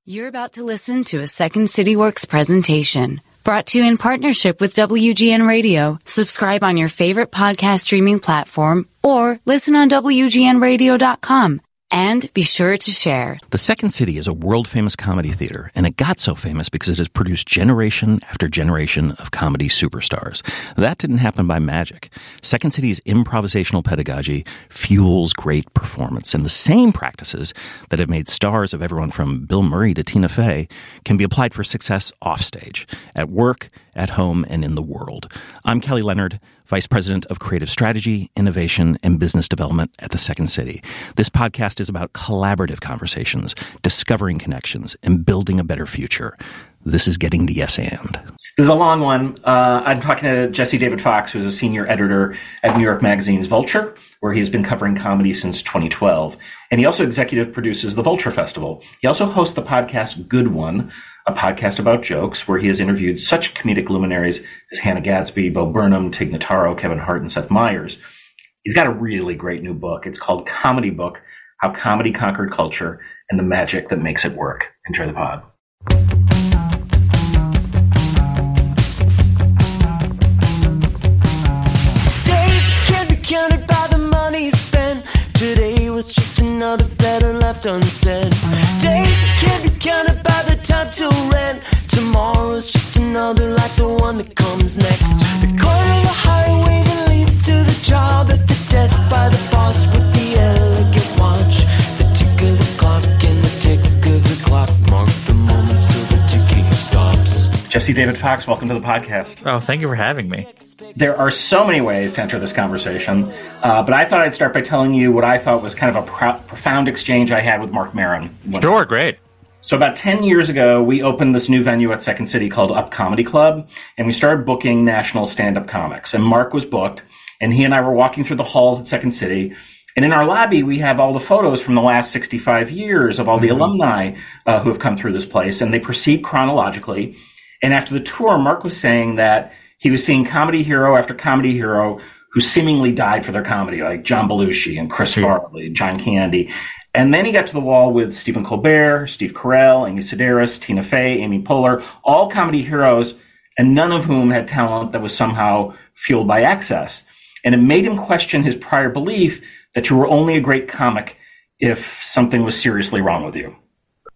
You're about to listen to a Second City Works presentation brought to you in partnership with WGN Radio. Subscribe on your favorite podcast streaming platform or listen on WGNradio.com. And be sure to share. The Second City is a world-famous comedy theater, and it got so famous because it has produced generation after generation of comedy superstars. That didn't happen by magic. Second City's improvisational pedagogy fuels great performance, and the same practices that have made stars of everyone from Bill Murray to Tina Fey can be applied for success offstage, at work, at home, and in the world. I'm Kelly Leonard, Vice President of Creative Strategy, Innovation, and Business Development at the Second City. This podcast is about collaborative conversations, discovering connections, and building a better future. This is Getting the Yes And. This is a long one. I'm talking to Jesse David Fox, who's a senior editor at New York Magazine's Vulture, where he has been covering comedy since 2012. And he also executive produces the Vulture Festival. He also hosts the podcast Good One, a podcast about jokes, where he has interviewed such comedic luminaries as Hannah Gadsby, Bo Burnham, Tig Notaro, Kevin Hart, and Seth Meyers. He's got a really great new book. It's called Comedy Book: How Comedy Conquered Culture and the Magic That Makes It Work. Enjoy the pod. Days can't be counted by the money spent. Today was just another letter left unsaid. Days can't be counted by the time to rent. Tomorrow's just another like the one that comes next. The corner of the highway that leads to the job, at the desk by the boss with the elegant watch. The tick of the clock and the tick of the clock mark the moments till the ticking stops. Jesse David Fox, welcome to the podcast. Oh, thank you for having me. There are so many ways to enter this conversation, but I thought I'd start by telling you what I thought was kind of a profound exchange I had with Mark Maron. Sure, great. So about 10 years ago, we opened this new venue at Second City called Up Comedy Club, and we started booking national stand-up comics. And Mark was booked, and he and I were walking through the halls at Second City, and in our lobby, we have all the photos from the last 65 years of all the alumni who have come through this place, and they proceed chronologically. And after the tour, Mark was saying that he was seeing comedy hero after comedy hero who seemingly died for their comedy, like John Belushi and Chris Farley, John Candy. And then he got to the wall with Stephen Colbert, Steve Carell, Amy Sedaris, Tina Fey, Amy Poehler, all comedy heroes, and none of whom had talent that was somehow fueled by excess. And it made him question his prior belief that you were only a great comic if something was seriously wrong with you.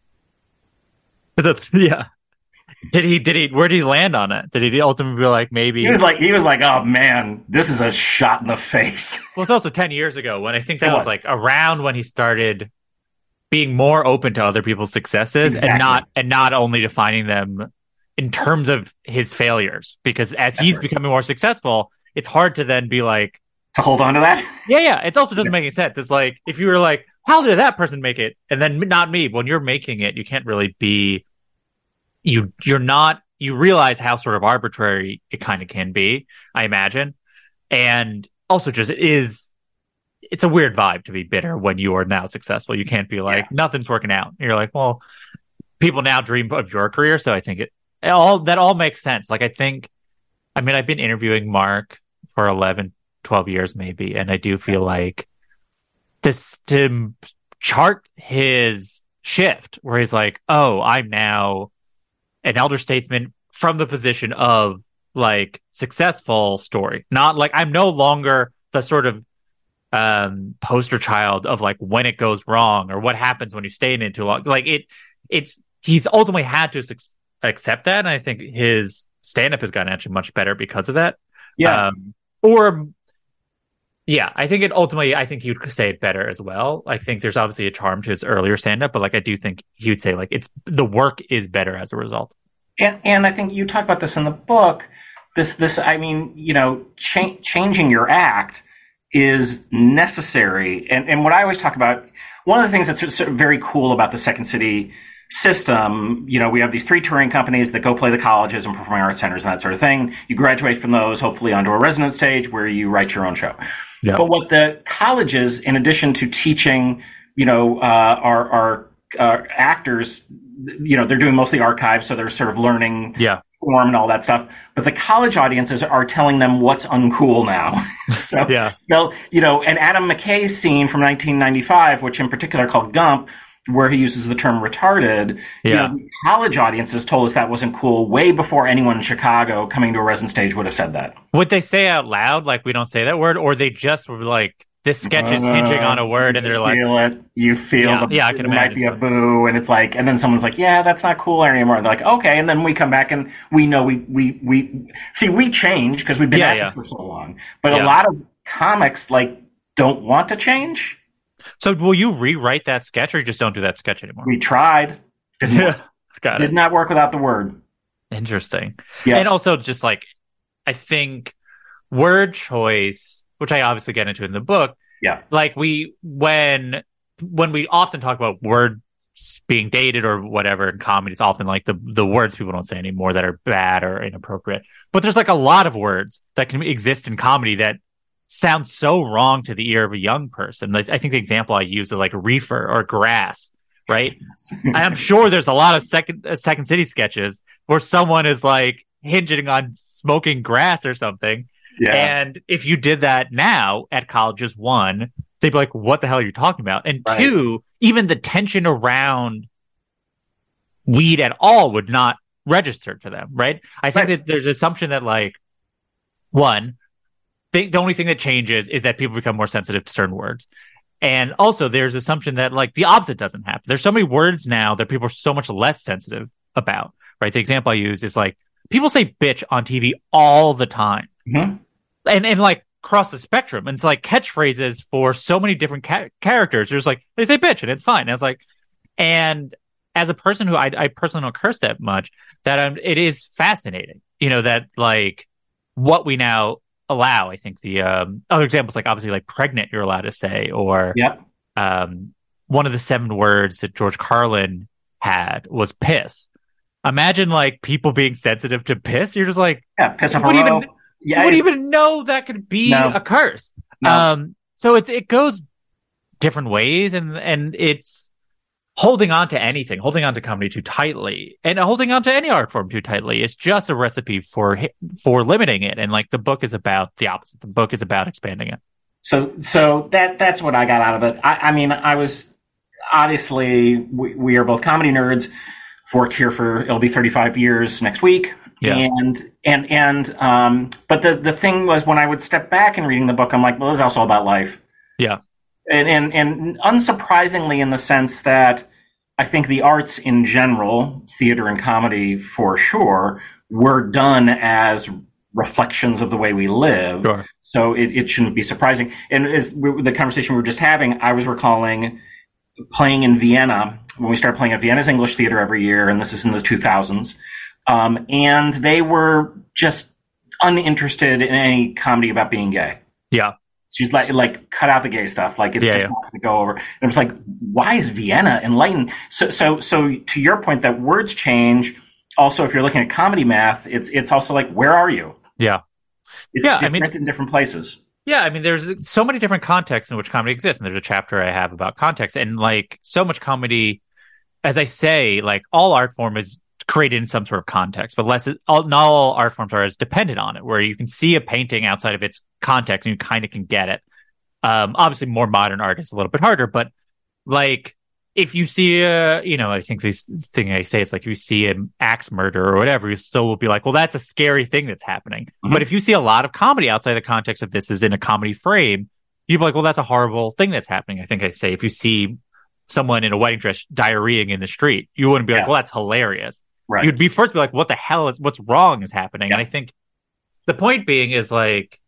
Yeah. Where did he land on it? Did he ultimately be like, maybe? He was like, oh man, this is a shot in the face. Well, it's also 10 years ago when I think that was like around when he started being more open to other people's successes. Exactly. and not only defining them in terms of his failures, because as he's becoming more successful, it's hard to then be like, to hold on to that. Yeah. It also doesn't make any sense. It's like, if you were like, how did that person make it? And then not me. When you're making it, you can't really be, you realize how sort of arbitrary it kind of can be, I imagine. And also just it's a weird vibe to be bitter when you are now successful. You can't be like, nothing's working out. You're like, well, people now dream of your career. So I think that all makes sense. Like, I've been interviewing Mark for 11, 12 years maybe. And I do feel like this, to chart his shift where he's like, oh, I'm now an elder statesman from the position of like successful story, not like I'm no longer the sort of poster child of like when it goes wrong or what happens when you stay in it too long. Like he's ultimately had to accept that, and I think his stand-up has gotten actually much better because of that. I think he would say it better as well. I think there's obviously a charm to his earlier stand-up, but like I do think he would say like the work is better as a result. And I think you talk about this in the book. Changing your act is necessary. And what I always talk about, one of the things that's sort of very cool about the Second City system, we have these 3 touring companies that go play the colleges and performing arts centers and that sort of thing. You graduate from those, hopefully onto a resident stage where you write your own show. Yeah. But what the colleges, in addition to teaching, our actors, they're doing mostly archives, so they're sort of learning form and all that stuff. But the college audiences are telling them what's uncool now. So, and Adam McKay's scene from 1995, which in particular called Gump, where he uses the term retarded, the college audiences told us that wasn't cool way before anyone in Chicago coming to a resin stage would have said that. Would they say out loud, like, we don't say that word, or they just were like, this sketch is hinging on a word, and they're like, you feel I can imagine. Might be a boo, and it's like, and then someone's like, yeah, that's not cool anymore. And they're like, okay, and then we come back and we know we change because we've been at it for so long. But a lot of comics like don't want to change. So will you rewrite that sketch, or you just don't do that sketch anymore? We tried. Did not work without the word. Interesting. Yeah. And also just like, I think word choice, which I obviously get into in the book. Yeah. Like when we often talk about words being dated or whatever in comedy, it's often like the words people don't say anymore that are bad or inappropriate. But there's like a lot of words that can exist in comedy that sound so wrong to the ear of a young person. Like, I think the example I use is like reefer or grass, right? I'm sure there's a lot of Second City sketches where someone is like hinging on smoking grass or something. Yeah. And if you did that now at colleges, one, they'd be like, what the hell are you talking about? And two, even the tension around weed at all would not register to them, right? I think that there's an assumption that, like, one, the only thing that changes is that people become more sensitive to certain words. And also there's assumption that, like, the opposite doesn't happen. There's so many words now that people are so much less sensitive about, right? The example I use is, like, people say bitch on TV all the time. Mm-hmm. And like across the spectrum. And it's like catchphrases for so many different characters. There's like, they say bitch and it's fine. And it's like, and as a person who I personally don't curse that much, that it is fascinating, that like what we now allow. I think the other examples, like obviously like pregnant, you're allowed to say, or one of the 7 words that George Carlin had was piss. Imagine like people being sensitive to piss. You're just like, piss up a row. You wouldn't even know that could be a curse. No. So it goes different ways, and it's holding on to anything, holding on to comedy too tightly, and holding on to any art form too tightly is just a recipe for limiting it. And like the book is about the opposite. The book is about expanding it. So that's what I got out of it. I mean, I was obviously we are both comedy nerds. Worked here for it'll be 35 years next week. Yeah. But the thing was, when I would step back and reading the book, I'm like, well, this is also about life. Yeah. And unsurprisingly, in the sense that I think the arts in general, theater and comedy for sure, were done as reflections of the way we live. Sure. So it shouldn't be surprising. And as the conversation we were just having, I was recalling playing in Vienna when we started playing at Vienna's English Theater every year, and this is in the 2000s. And they were just uninterested in any comedy about being gay. Yeah. She's like cut out the gay stuff. Like, it's just not going to go over. And it was like, why is Vienna enlightened? So to your point that words change. Also, if you're looking at comedy math, it's also like, where are you? Yeah. It's different in different places. Yeah, I mean, there's so many different contexts in which comedy exists, and there's a chapter I have about context, and like so much comedy, as I say, like all art form is created in some sort of context, but not all art forms are as dependent on it, where you can see a painting outside of its context and you kind of can get it. Obviously, more modern art is a little bit harder, but like if you see I think this thing I say is like, if you see an axe murder or whatever, you still will be like, well, that's a scary thing that's happening. Mm-hmm. But if you see a lot of comedy outside the context of this is in a comedy frame, you'd be like, well, that's a horrible thing that's happening. I think I say, if you see someone in a wedding dress diarrheaing in the street, you wouldn't be like, well, that's hilarious. Right. You'd be first be like, what the hell what's wrong is happening? Yeah. And I think the point being is like,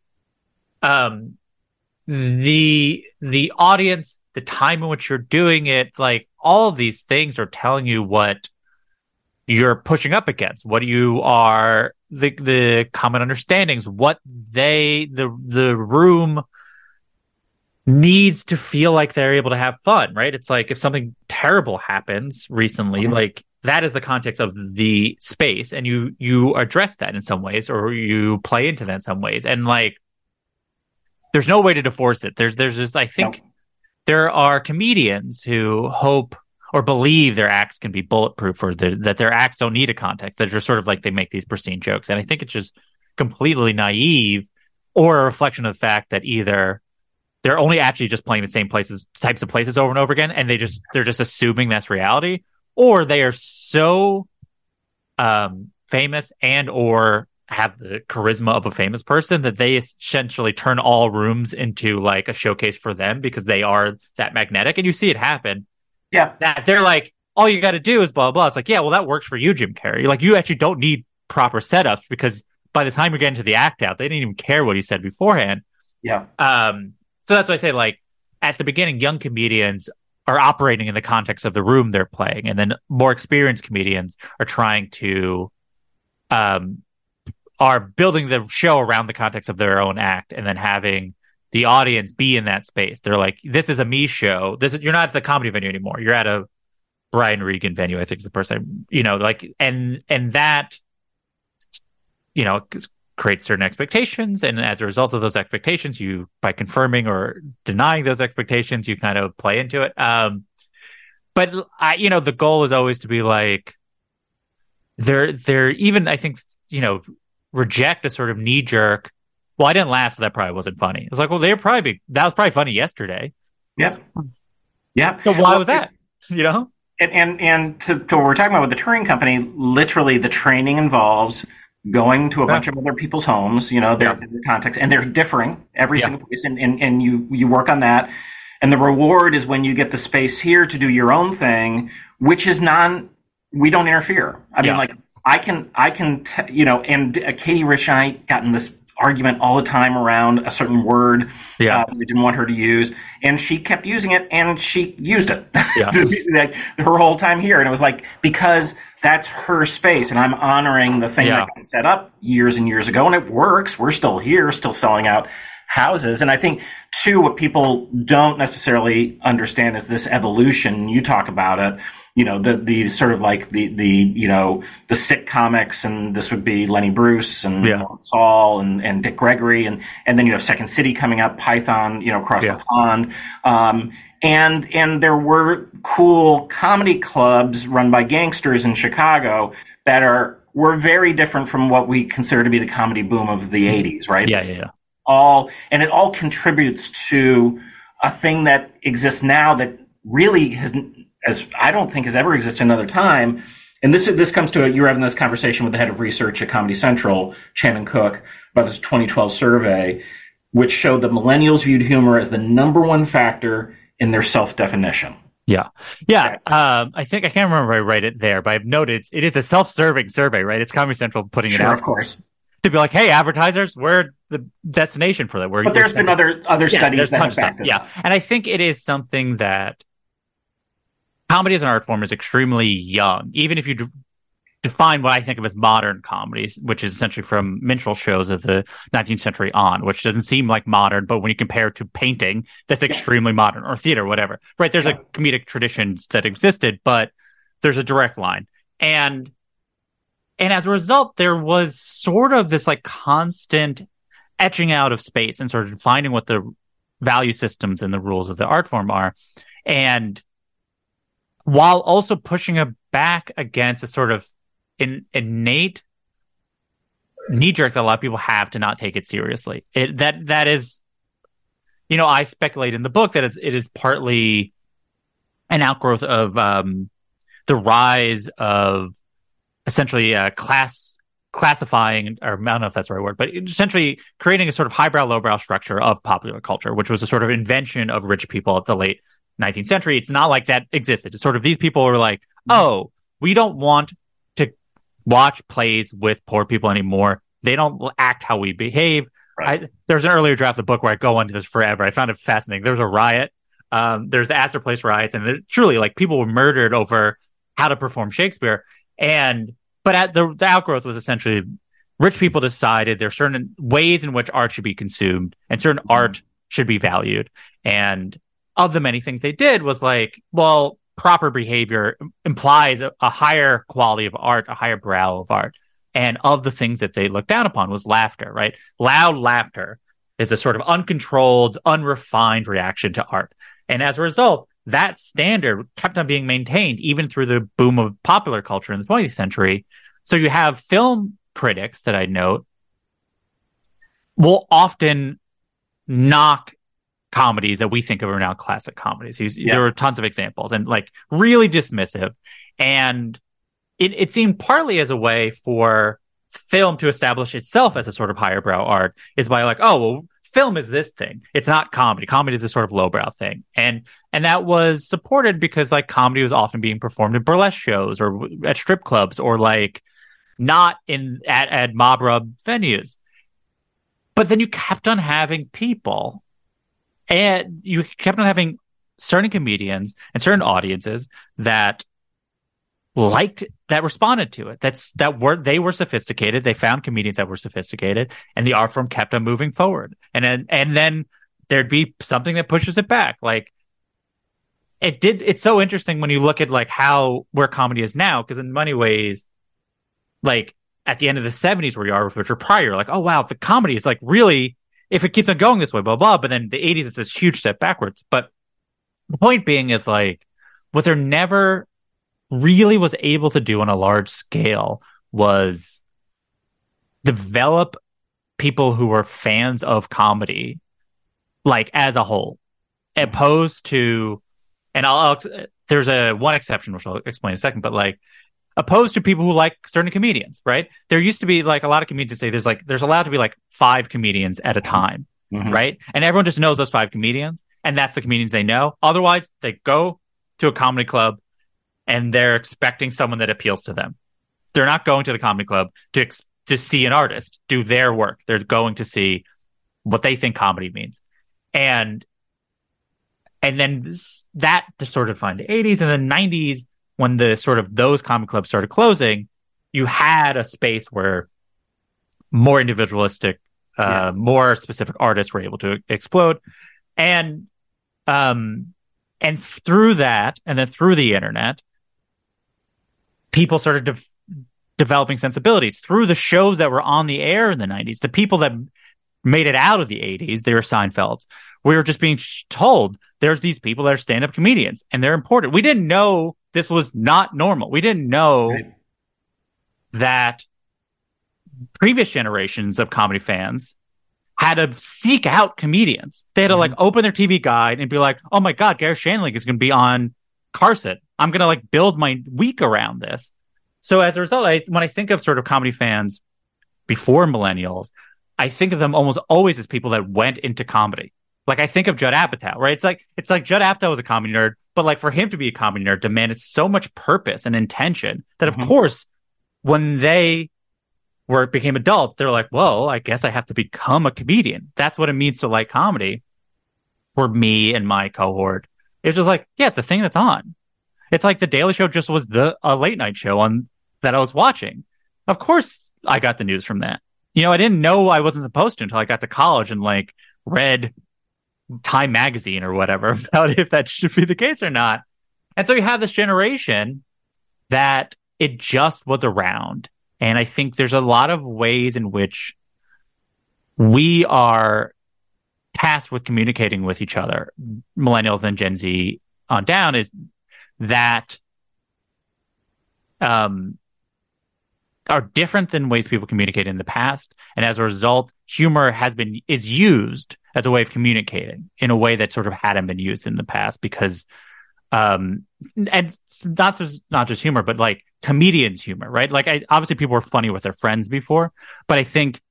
the audience, the time in which you're doing it, like all of these things are telling you what you're pushing up against, what you are, the common understandings, what the room needs to feel like they're able to have fun, right? It's like if something terrible happens recently, mm-hmm. like that is the context of the space, and you address that in some ways, or you play into that in some ways, and like there's no way to divorce it. There's just, I think there are comedians who hope or believe their acts can be bulletproof, or that their acts don't need a context. They're just sort of like, they make these pristine jokes. And I think it's just completely naive, or a reflection of the fact that either they're only actually just playing the same types of places over and over again, and they're just assuming that's reality, or they are so famous and or have the charisma of a famous person that they essentially turn all rooms into like a showcase for them because they are that magnetic. And you see it happen. Yeah. That they're like, all you got to do is blah, blah. It's like, yeah, well, that works for you, Jim Carrey. Like, you actually don't need proper setups because by the time you're getting to the act out, they didn't even care what he said beforehand. Yeah. So that's why I say, like, at the beginning, young comedians are operating in the context of the room they're playing. And then more experienced comedians are trying to, are building the show around the context of their own act and then having the audience be in that space. They're like, this is a me show. You're not at the comedy venue anymore. You're at a Brian Regan venue, I think is the person, like, and that, creates certain expectations. And as a result of those expectations, by confirming or denying those expectations, you kind of play into it. But the goal is always to be like, they're even, I think, reject a sort of knee jerk. Well, I didn't laugh, so that probably wasn't funny. It's like, well, that was probably funny yesterday. Yep. Yeah. So why was that? And to what we're talking about with the touring company, literally the training involves going to a bunch of other people's homes, their context, and they're differing every single place, and you work on that. And the reward is when you get the space here to do your own thing, which is we don't interfere. I mean, like, I can, and Katie Rich and I got in this argument all the time around a certain word that we didn't want her to use, and she kept using it, and she used it like, her whole time here. And it was like, because that's her space, and I'm honoring the thing that got set up years and years ago, and it works. We're still here, still selling out houses. And I think, too, what people don't necessarily understand is this evolution. You talk about it. The sort of like the sick comics, and this would be Lenny Bruce and Saul and Dick Gregory, and then you have Second City coming up, Python, across the pond. And there were cool comedy clubs run by gangsters in Chicago that were very different from what we consider to be the comedy boom of the 80s, right? Yeah. And it all contributes to a thing that exists now that really as I don't think has ever existed another time. And this comes to you were having this conversation with the head of research at Comedy Central, Shannon Cook, about this 2012 survey, which showed that millennials viewed humor as the number one factor in their self-definition. Yeah. I think I can't remember if I write it there, but I've noted it is a self-serving survey, right? It's Comedy Central putting it out. Of course. To be like, hey, advertisers, we're the destination for that. But there's been other studies that have backed it. And I think it is something that comedy as an art form is extremely young. Even if you define what I think of as modern comedies, which is essentially from minstrel shows of the 19th century on, which doesn't seem like modern, but when you compare it to painting, that's extremely modern, or theater, whatever. Right? There's a comedic traditions that existed, but there's a direct line. And as a result, there was sort of this like constant etching out of space and sort of defining what the value systems and the rules of the art form are. And while also pushing it back against a sort of innate knee-jerk that a lot of people have to not take it seriously. That is, I speculate in the book that it is partly an outgrowth of the rise of essentially classifying, or I don't know if that's the right word, but essentially creating a sort of highbrow, lowbrow structure of popular culture, which was a sort of invention of rich people at the late 19th century. It's not like that existed. It's sort of these people were like, oh, we don't want to watch plays with poor people anymore. They don't act how we behave. Right. There's an earlier draft of the book where I go into this forever. I found it fascinating. There was a riot. There's the Astor Place riots, and truly, like, people were murdered over how to perform Shakespeare. But at the outgrowth was essentially rich people decided there are certain ways in which art should be consumed and certain art should be valued. And of the many things they did was like, well, proper behavior implies a higher quality of art, a higher brow of art. And of the things that they looked down upon was laughter, right? Loud laughter is a sort of uncontrolled, unrefined reaction to art. And as a result, that standard kept on being maintained even through the boom of popular culture in the 20th century. So you have film critics that I note will often knock comedies that we think of are now classic comedies. There were tons of examples and like really dismissive. And it seemed partly as a way for film to establish itself as a sort of higher brow art is by like, oh, well, film is this thing. It's not comedy. Comedy is a sort of lowbrow thing. And that was supported because like comedy was often being performed in burlesque shows or at strip clubs or like not at mob rub venues. But then you kept on having people and you kept on having certain comedians and certain audiences that responded to it. They were sophisticated. They found comedians that were sophisticated, and the art form kept on moving forward. And then there'd be something that pushes it back. Like it did. It's so interesting when you look at like where comedy is now, because in many ways, like at the end of the 70s where you are, which were prior, like, oh wow, the comedy is like really, if it keeps on going this way, blah blah. But then the 80s is this huge step backwards. But the point being is like what there never really was able to do on a large scale was develop people who were fans of comedy, like as a whole, opposed to, and there's one exception, which I'll explain in a second, but like opposed to people who like certain comedians, right? There used to be like a lot of comedians say there's allowed to be like 5 comedians at a time, right? And everyone just knows those 5 comedians, and that's the comedians they know. Otherwise, they go to a comedy club and they're expecting someone that appeals to them. They're not going to the comedy club to see an artist do their work. They're going to see what they think comedy means. And then that sort of defined the 80s and the 90s when the sort of those comedy clubs started closing, you had a space where more individualistic, more specific artists were able to explode. And through that, and then through the internet, people started developing sensibilities through the shows that were on the air in the 90s. The people that made it out of the 80s, they were Seinfelds. We were just being told there's these people that are stand-up comedians and they're important. We didn't know this was not normal. We didn't know that previous generations of comedy fans had to seek out comedians. They had to like open their TV guide and be like, oh my God, Gareth Shandling is going to be on Carson. I'm going to like build my week around this. So as a result, when I think of sort of comedy fans before millennials, I think of them almost always as people that went into comedy. Like I think of Judd Apatow, right? It's like Judd Apatow was a comedy nerd, but like for him to be a comedy nerd demanded so much purpose and intention that of course, when they became adults, they're like, well, I guess I have to become a comedian. That's what it means to like comedy. For me and my cohort, it's just like, yeah, it's a thing that's on. It's like The Daily Show just was a late night show that I was watching. Of course, I got the news from that. You know, I didn't know I wasn't supposed to until I got to college and like read Time magazine or whatever about if that should be the case or not. And so you have this generation that it just was around. And I think there's a lot of ways in which we are tasked with communicating with each other, millennials and Gen Z on down, is that are different than ways people communicated in the past. And as a result, humor is used as a way of communicating in a way that sort of hadn't been used in the past because, and it's not just humor, but like comedians' humor, right? Like obviously people were funny with their friends before, but I think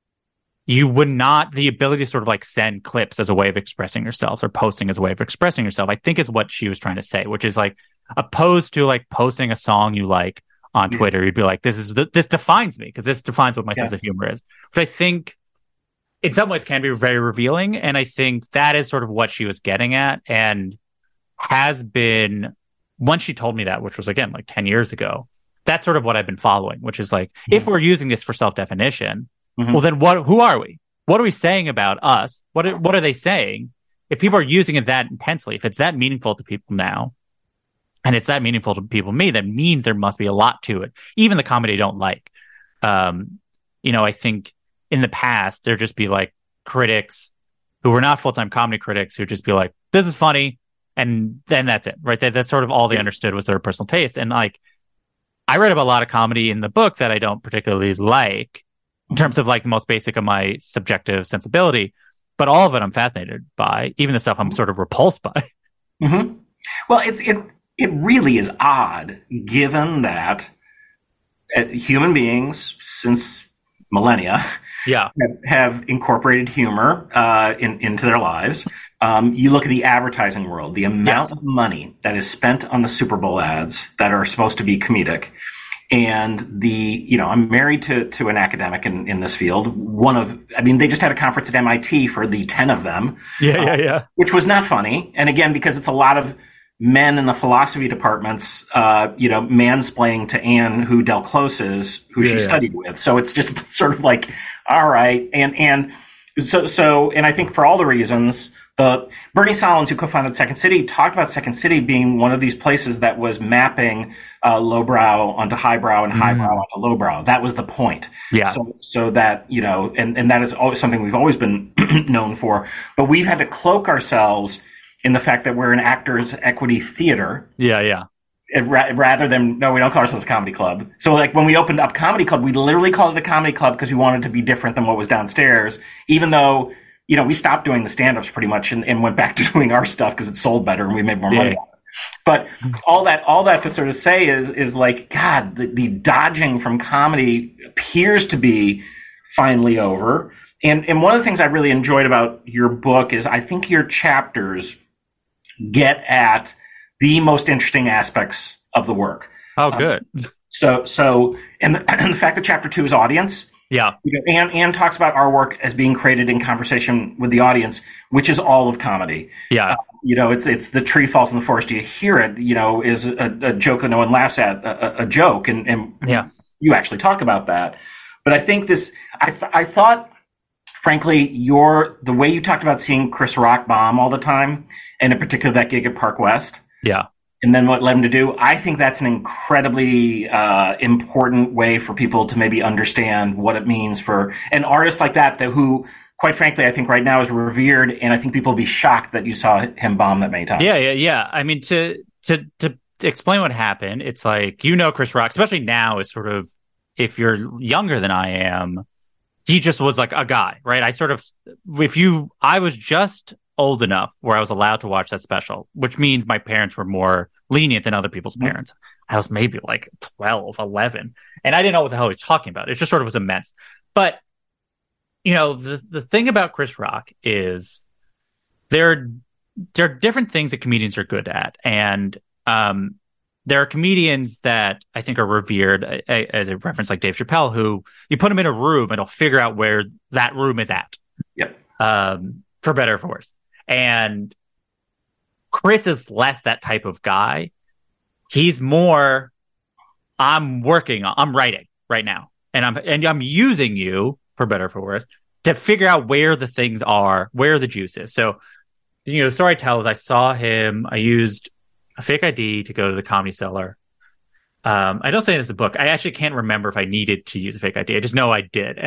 the ability to sort of like send clips as a way of expressing yourself or posting as a way of expressing yourself, I think is what she was trying to say, which is like, opposed to like posting a song you like on Twitter, you'd be like, this defines me because this defines what my sense of humor is, which I think in some ways can be very revealing. And I think that is sort of what she was getting at and has been, once she told me that, which was again, like 10 years ago, that's sort of what I've been following, which is like, if we're using this for self-definition, well, then who are we? What are we saying about us? What are they saying? If people are using it that intensely, if it's that meaningful to people now, and it's that meaningful to people, that means there must be a lot to it. Even the comedy I don't like. I think in the past, there'd just be like critics who were not full-time comedy critics who'd just be like, this is funny. And then that's it, right? That's sort of all they understood was their personal taste. And like, I read about a lot of comedy in the book that I don't particularly like in terms of like the most basic of my subjective sensibility. but all of it I'm fascinated by, even the stuff I'm sort of repulsed by. Mm-hmm. Well, it really is odd, given that human beings since millennia have incorporated humor into their lives. You look at the advertising world, the amount of money that is spent on the Super Bowl ads that are supposed to be comedic. And I'm married to an academic in this field. They just had a conference at MIT for the 10 of them. Which was not funny. And again, because it's a lot of men in the philosophy departments, mansplaining to Anne who Del Close is, who she studied with. So it's just sort of like, all right. And I think for all the reasons, Bernie Sahlins, who co-founded Second City, talked about Second City being one of these places that was mapping lowbrow onto highbrow and highbrow onto lowbrow. That was the point. Yeah. So that, and that is always something we've always been known for. But we've had to cloak ourselves in the fact that we're an actors' equity theater. Yeah. Rather than, no, we don't call ourselves a comedy club. So like when we opened up Comedy Club, we literally called it a comedy club because we wanted to be different than what was downstairs, even though, we stopped doing the stand-ups pretty much and went back to doing our stuff because it sold better and we made more money on it. But all that to sort of say is like, God, the dodging from comedy appears to be finally over. And one of the things I really enjoyed about your book is I think your chapters get at the most interesting aspects of the work. Oh, good. And the fact that chapter 2 is audience. Yeah. Anne talks about our work as being created in conversation with the audience, which is all of comedy. Yeah. It's the tree falls in the forest. You hear it, is a joke that no one laughs at, a joke. And you actually talk about that. But I think I thought, frankly, the way you talked about seeing Chris Rock bomb all the time, and in particular that gig at Park West. Yeah. And then what led him to do, I think that's an incredibly important way for people to maybe understand what it means for an artist like that who, quite frankly, I think right now is revered, and I think people will be shocked that you saw him bomb that many times. Yeah. I mean, to explain what happened, it's like, Chris Rock, especially now, is sort of, if you're younger than I am, he just was like a guy, right? I was just old enough where I was allowed to watch that special, which means my parents were more lenient than other people's parents. I was maybe like 12, 11, and I didn't know what the hell he was talking about. It just sort of was immense. But, the thing about Chris Rock is there are different things that comedians are good at. And there are comedians that I think are revered, as a reference like Dave Chappelle, who you put him in a room and he'll figure out where that room is at. Yep. For better or for worse. And Chris is less that type of guy. He's more, I'm writing right now. And I'm using you, for better or for worse, to figure out where the things are, where the juice is. So, the story I tell is I saw him, I used a fake ID to go to the Comedy Cellar. I don't say this in the book. I actually can't remember if I needed to use a fake ID. I just know I did.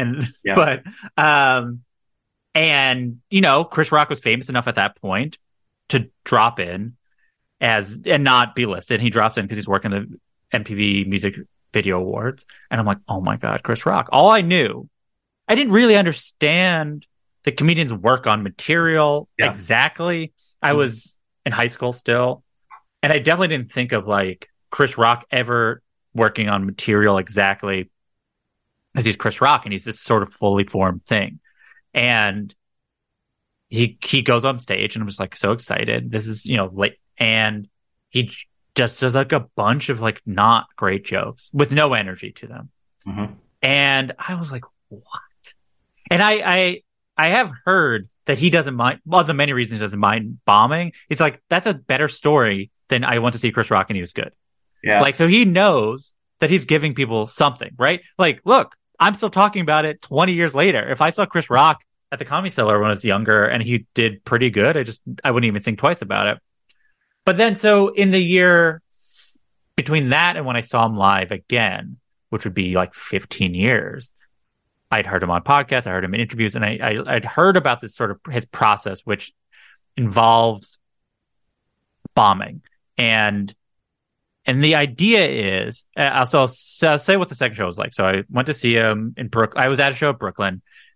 And Chris Rock was famous enough at that point to drop in and not be listed. He drops in because he's working the MTV Music Video Awards. And I'm like, oh my God, Chris Rock. All I knew, I didn't really understand the comedians work on material exactly. I was in high school still. And I definitely didn't think of like Chris Rock ever working on material exactly because he's Chris Rock and he's this sort of fully formed thing. And he goes on stage and I'm just like so excited. This is, late. And he just does like a bunch of like not great jokes with no energy to them. Mm-hmm. And I was like, what? And I have heard that he doesn't mind, one of the many reasons he doesn't mind bombing. It's like, that's a better story than I went to see Chris Rock and he was good. Yeah. Like, so he knows that he's giving people something, right? Like, look, I'm still talking about it 20 years later. If I saw Chris Rock at the Comedy Cellar when I was younger and he did pretty good, I wouldn't even think twice about it. But then, so in the year between that and when I saw him live again, which would be like 15 years, I'd heard him on podcasts, I heard him in interviews, and I'd heard about this sort of his process, which involves bombing. And the idea is, I'll say what the second show was like. So I went to see him in Brooklyn. I was at a show at Brooklyn,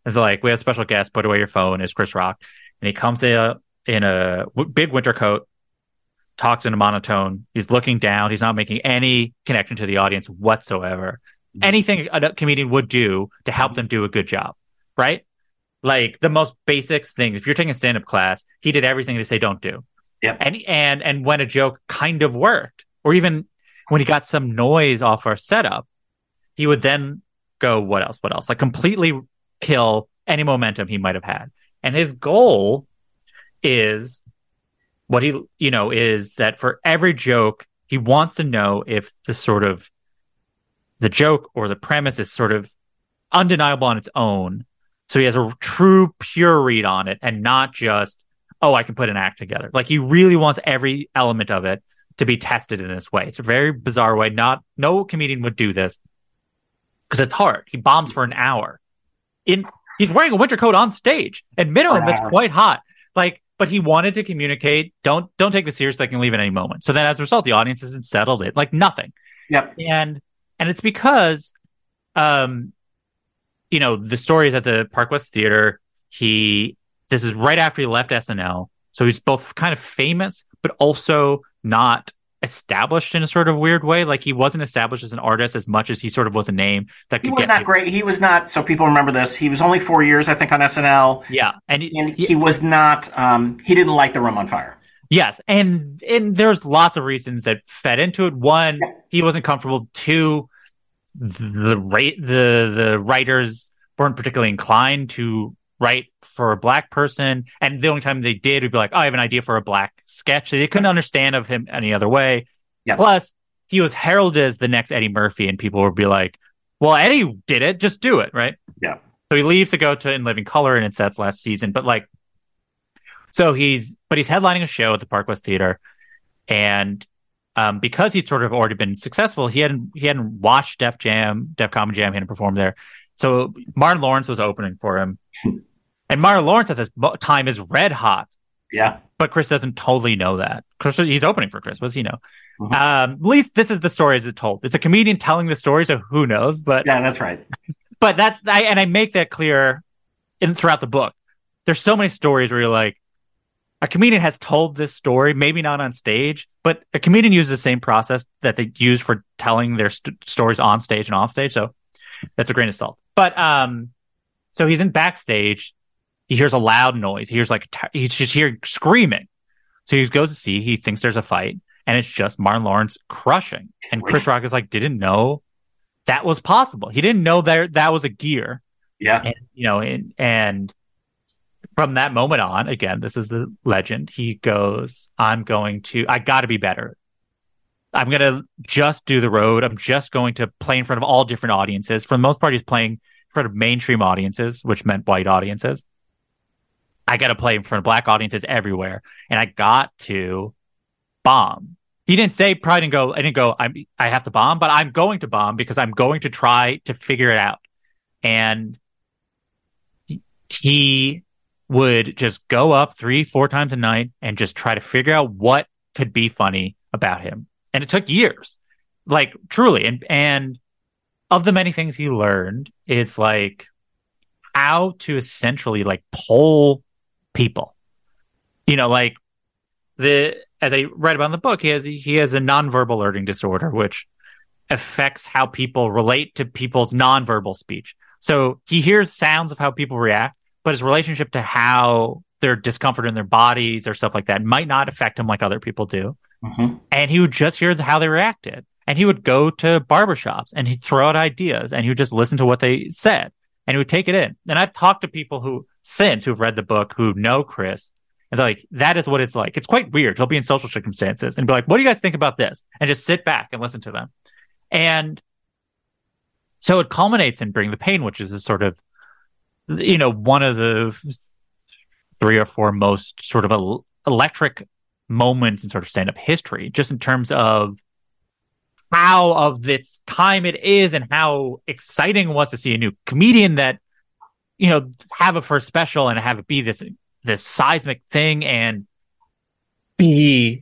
It's like, we have a special guest, put away your phone, is Chris Rock. And he comes in a big winter coat, talks in a monotone. He's looking down. He's not making any connection to the audience whatsoever. Anything a comedian would do to help them do a good job, right? Like the most basic things. If you're taking a stand-up class, he did everything they say don't do. Yep. And when a joke kind of worked, or even when he got some noise off our setup, he would then go, what else? Like completely kill any momentum he might have had. And his goal is is that for every joke, he wants to know if the joke or the premise is sort of undeniable on its own. So he has a true, pure read on it and not just, I can put an act together. Like he really wants every element of it to be tested in this way. It's a very bizarre way. No comedian would do this because it's hard. He bombs for an hour. He's wearing a winter coat on stage. At minimum, that's quite hot. But he wanted to communicate, don't take this seriously, I can leave at any moment. So then as a result, the audience hasn't settled it. Like nothing. Yep. And it's because the story is at the Park West Theater. This is right after he left SNL. So he's both kind of famous, but also not established in a sort of weird way. Like he wasn't established as an artist as much as he sort of was a name that could get. He was not great. He was not. So people remember this. He was only 4 years, I think, on SNL. Yeah, and he was not. He didn't light the room on fire. Yes, and there's lots of reasons that fed into it. One, he wasn't comfortable. Two, the writers weren't particularly inclined to write for a black person, and the only time they did would be like, I have an idea for a black sketch. They couldn't understand of him any other way. Yep. Plus, he was heralded as the next Eddie Murphy, and people would be like, well, Eddie did it, just do it, right? Yeah. So he leaves to go to In Living Color, and it's that's last season. But he's headlining a show at the Park West Theater, and because he's sort of already been successful, he hadn't watched Def Comedy Jam, he hadn't performed there. So Martin Lawrence was opening for him. And Martin Lawrence at this time is red hot. Yeah. But Chris doesn't totally know that. He's opening for Chris. What does he know? Mm-hmm. At least this is the story as it's told. It's a comedian telling the story, so who knows? But yeah, that's right. But I make that clear throughout the book. There's so many stories where you're like, a comedian has told this story, maybe not on stage, but a comedian uses the same process that they use for telling their stories on stage and off stage. So that's a grain of salt. But so he's in backstage. He hears a loud noise. He hears he's just hearing screaming. So he goes to see. He thinks there's a fight, and it's just Martin Lawrence crushing. And Chris Rock is like, didn't know that was possible. He didn't know that was a gear. Yeah. And from that moment on, again, this is the legend. He goes, I got to be better. I'm going to just do the road. I'm just going to play in front of all different audiences. For the most part, he's playing in front of mainstream audiences, which meant white audiences. I got to play in front of black audiences everywhere. And I got to bomb. He didn't say, I didn't go, I have to bomb, but I'm going to bomb because I'm going to try to figure it out. And he would just go up 3-4 times a night and just try to figure out what could be funny about him. And it took years, like truly. And of the many things he learned, it's like how to essentially poll people. As I write about in the book, he has a nonverbal learning disorder, which affects how people relate to people's nonverbal speech. So he hears sounds of how people react, but his relationship to how their discomfort in their bodies or stuff like that might not affect him like other people do. Mm-hmm. And he would just hear how they reacted. And he would go to barbershops and he'd throw out ideas and he would just listen to what they said and he would take it in. And I've talked to people who've read the book, who know Chris, and they're like, that is what it's like. It's quite weird. He'll be in social circumstances and be like, what do you guys think about this? And just sit back and listen to them. And so it culminates in Bring the Pain, which is a sort of, one of the 3 or 4 most sort of electric moments in sort of stand-up history, just in terms of how of this time it is and how exciting it was to see a new comedian that, have a first special and have it be this seismic thing, and the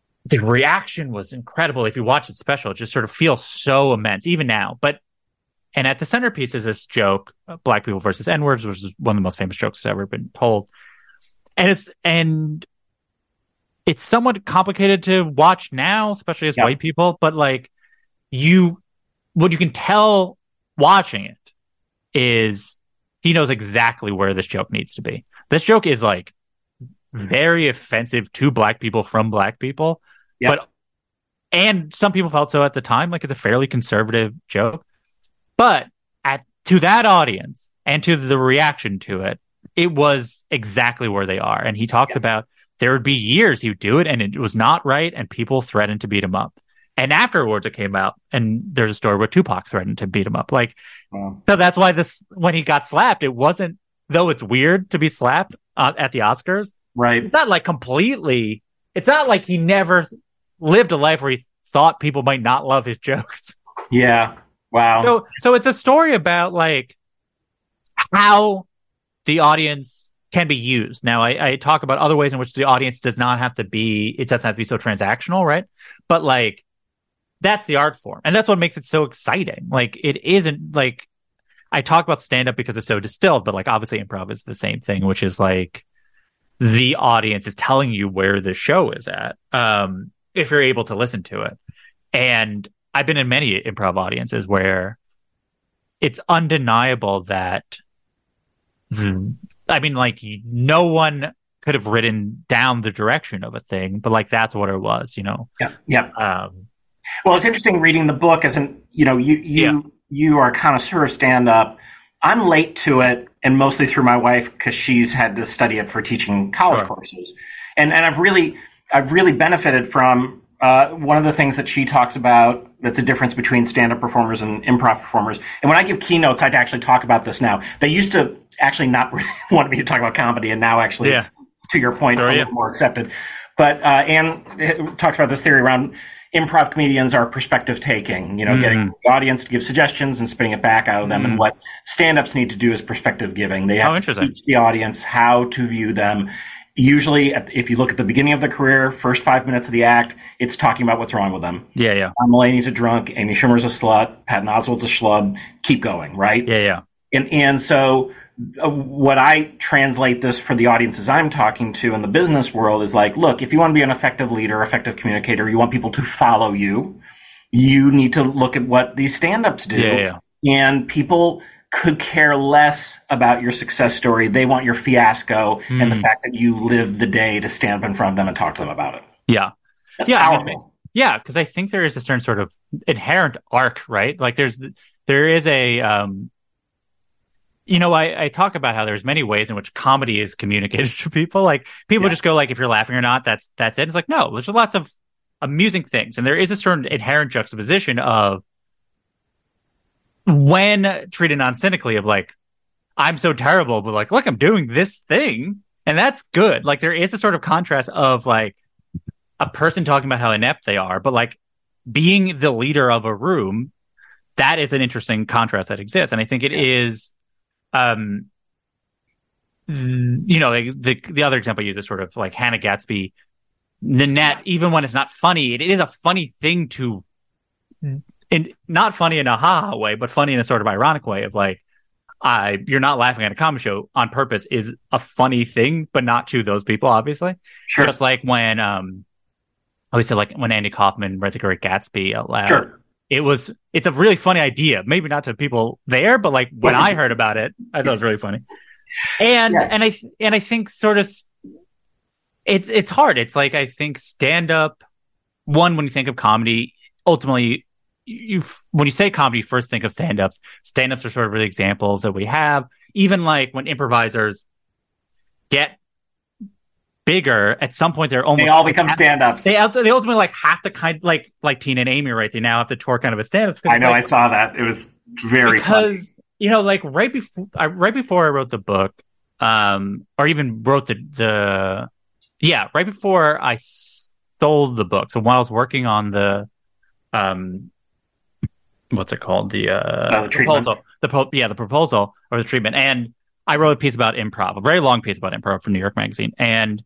reaction was incredible. If you watch the special, it just sort of feels so immense, even now. But And at the centerpiece is this joke, Black people versus N-words, which is one of the most famous jokes that's ever been told. And it's somewhat complicated to watch now, especially as white people, but like what you can tell watching it is he knows exactly where this joke needs to be. This joke is like very offensive to Black people from Black people, and some people felt so at the time. Like, it's a fairly conservative joke, but to that audience and to the reaction to it, it was exactly where they are. And he talks about there would be years he would do it and it was not right, and people threatened to beat him up. And afterwards, it came out, and there's a story where Tupac threatened to beat him up. Like, so that's why when he got slapped, it wasn't, though it's weird to be slapped at the Oscars. Right. It's not like completely. It's not like he never lived a life where he thought people might not love his jokes. Yeah. Wow. So it's a story about like how the audience can be used. Now, I talk about other ways in which the audience doesn't have to be so transactional, right? But like, that's the art form. And that's what makes it so exciting. Like, it isn't like, I talk about stand-up because it's so distilled, but like, obviously improv is the same thing, which is like, the audience is telling you where the show is at, if you're able to listen to it. And I've been in many improv audiences where it's undeniable that no one could have written down the direction of a thing, but like, that's what it was, you know? Yeah. Well, it's interesting reading the book as you are a connoisseur of stand-up. I'm late to it, and mostly through my wife, because she's had to study it for teaching college courses. And I've really benefited from one of the things that she talks about that's a difference between stand-up performers and improv performers. And when I give keynotes, I actually talk about this now. They used to actually not want me to talk about comedy, and now actually, it's, to your point, a little more accepted. But Anne talked about this theory around improv comedians are perspective taking, getting the audience to give suggestions and spitting it back out of them. And what stand-ups need to do is perspective giving. They have to teach the audience how to view them. Usually, if you look at the beginning of the career, first 5 minutes of the act, it's talking about what's wrong with them. Yeah. Tom Mulaney's a drunk, Amy Schumer's a slut, Patton Oswalt's a schlub. Keep going, right? Yeah. And so what I translate this for the audiences I'm talking to in the business world is like, look, if you want to be an effective leader, effective communicator, you want people to follow you, you need to look at what these stand-ups do. Yeah. And people could care less about your success story. They want your fiasco and the fact that you lived the day to stand up in front of them and talk to them about it. Yeah. That's powerful. Because I think there is a certain sort of inherent arc, right? Like there is a, I talk about how there's many ways in which comedy is communicated to people. Like, people just go like, if you're laughing or not, that's it. It's like, no, there's lots of amusing things. And there is a certain inherent juxtaposition of, when treated non-cynically, of like, I'm so terrible, but like, look, I'm doing this thing, and that's good. Like, there is a sort of contrast of like a person talking about how inept they are, but like being the leader of a room. That is an interesting contrast that exists, and I think it is. The other example I use is sort of like Hannah Gatsby, Nanette. Even when it's not funny, it is a funny thing to. And not funny in a ha-ha way, but funny in a sort of ironic way of like, you're not laughing at a comedy show on purpose is a funny thing, but not to those people, obviously. Sure. Just like when, when Andy Kaufman read The Great Gatsby out loud. Sure. It's a really funny idea. Maybe not to people there, but like when I heard about it, I thought it was really funny. And I think sort of it's hard. It's like, I think stand up, when you think of comedy, ultimately, when you say comedy, you first think of stand-ups. Stand-ups are sort of the examples that we have. Even like when improvisers get bigger, at some point they all become stand-ups. They ultimately like have to kind of like Tina and Amy, right? They now have to tour kind of a stand-up. I know, I saw that. It was very funny. Like right before I wrote the book, or even wrote right before I sold the book. So while I was working on the what's it called? The proposal. The proposal or the treatment. And I wrote a piece about improv, a very long piece about improv for New York Magazine. And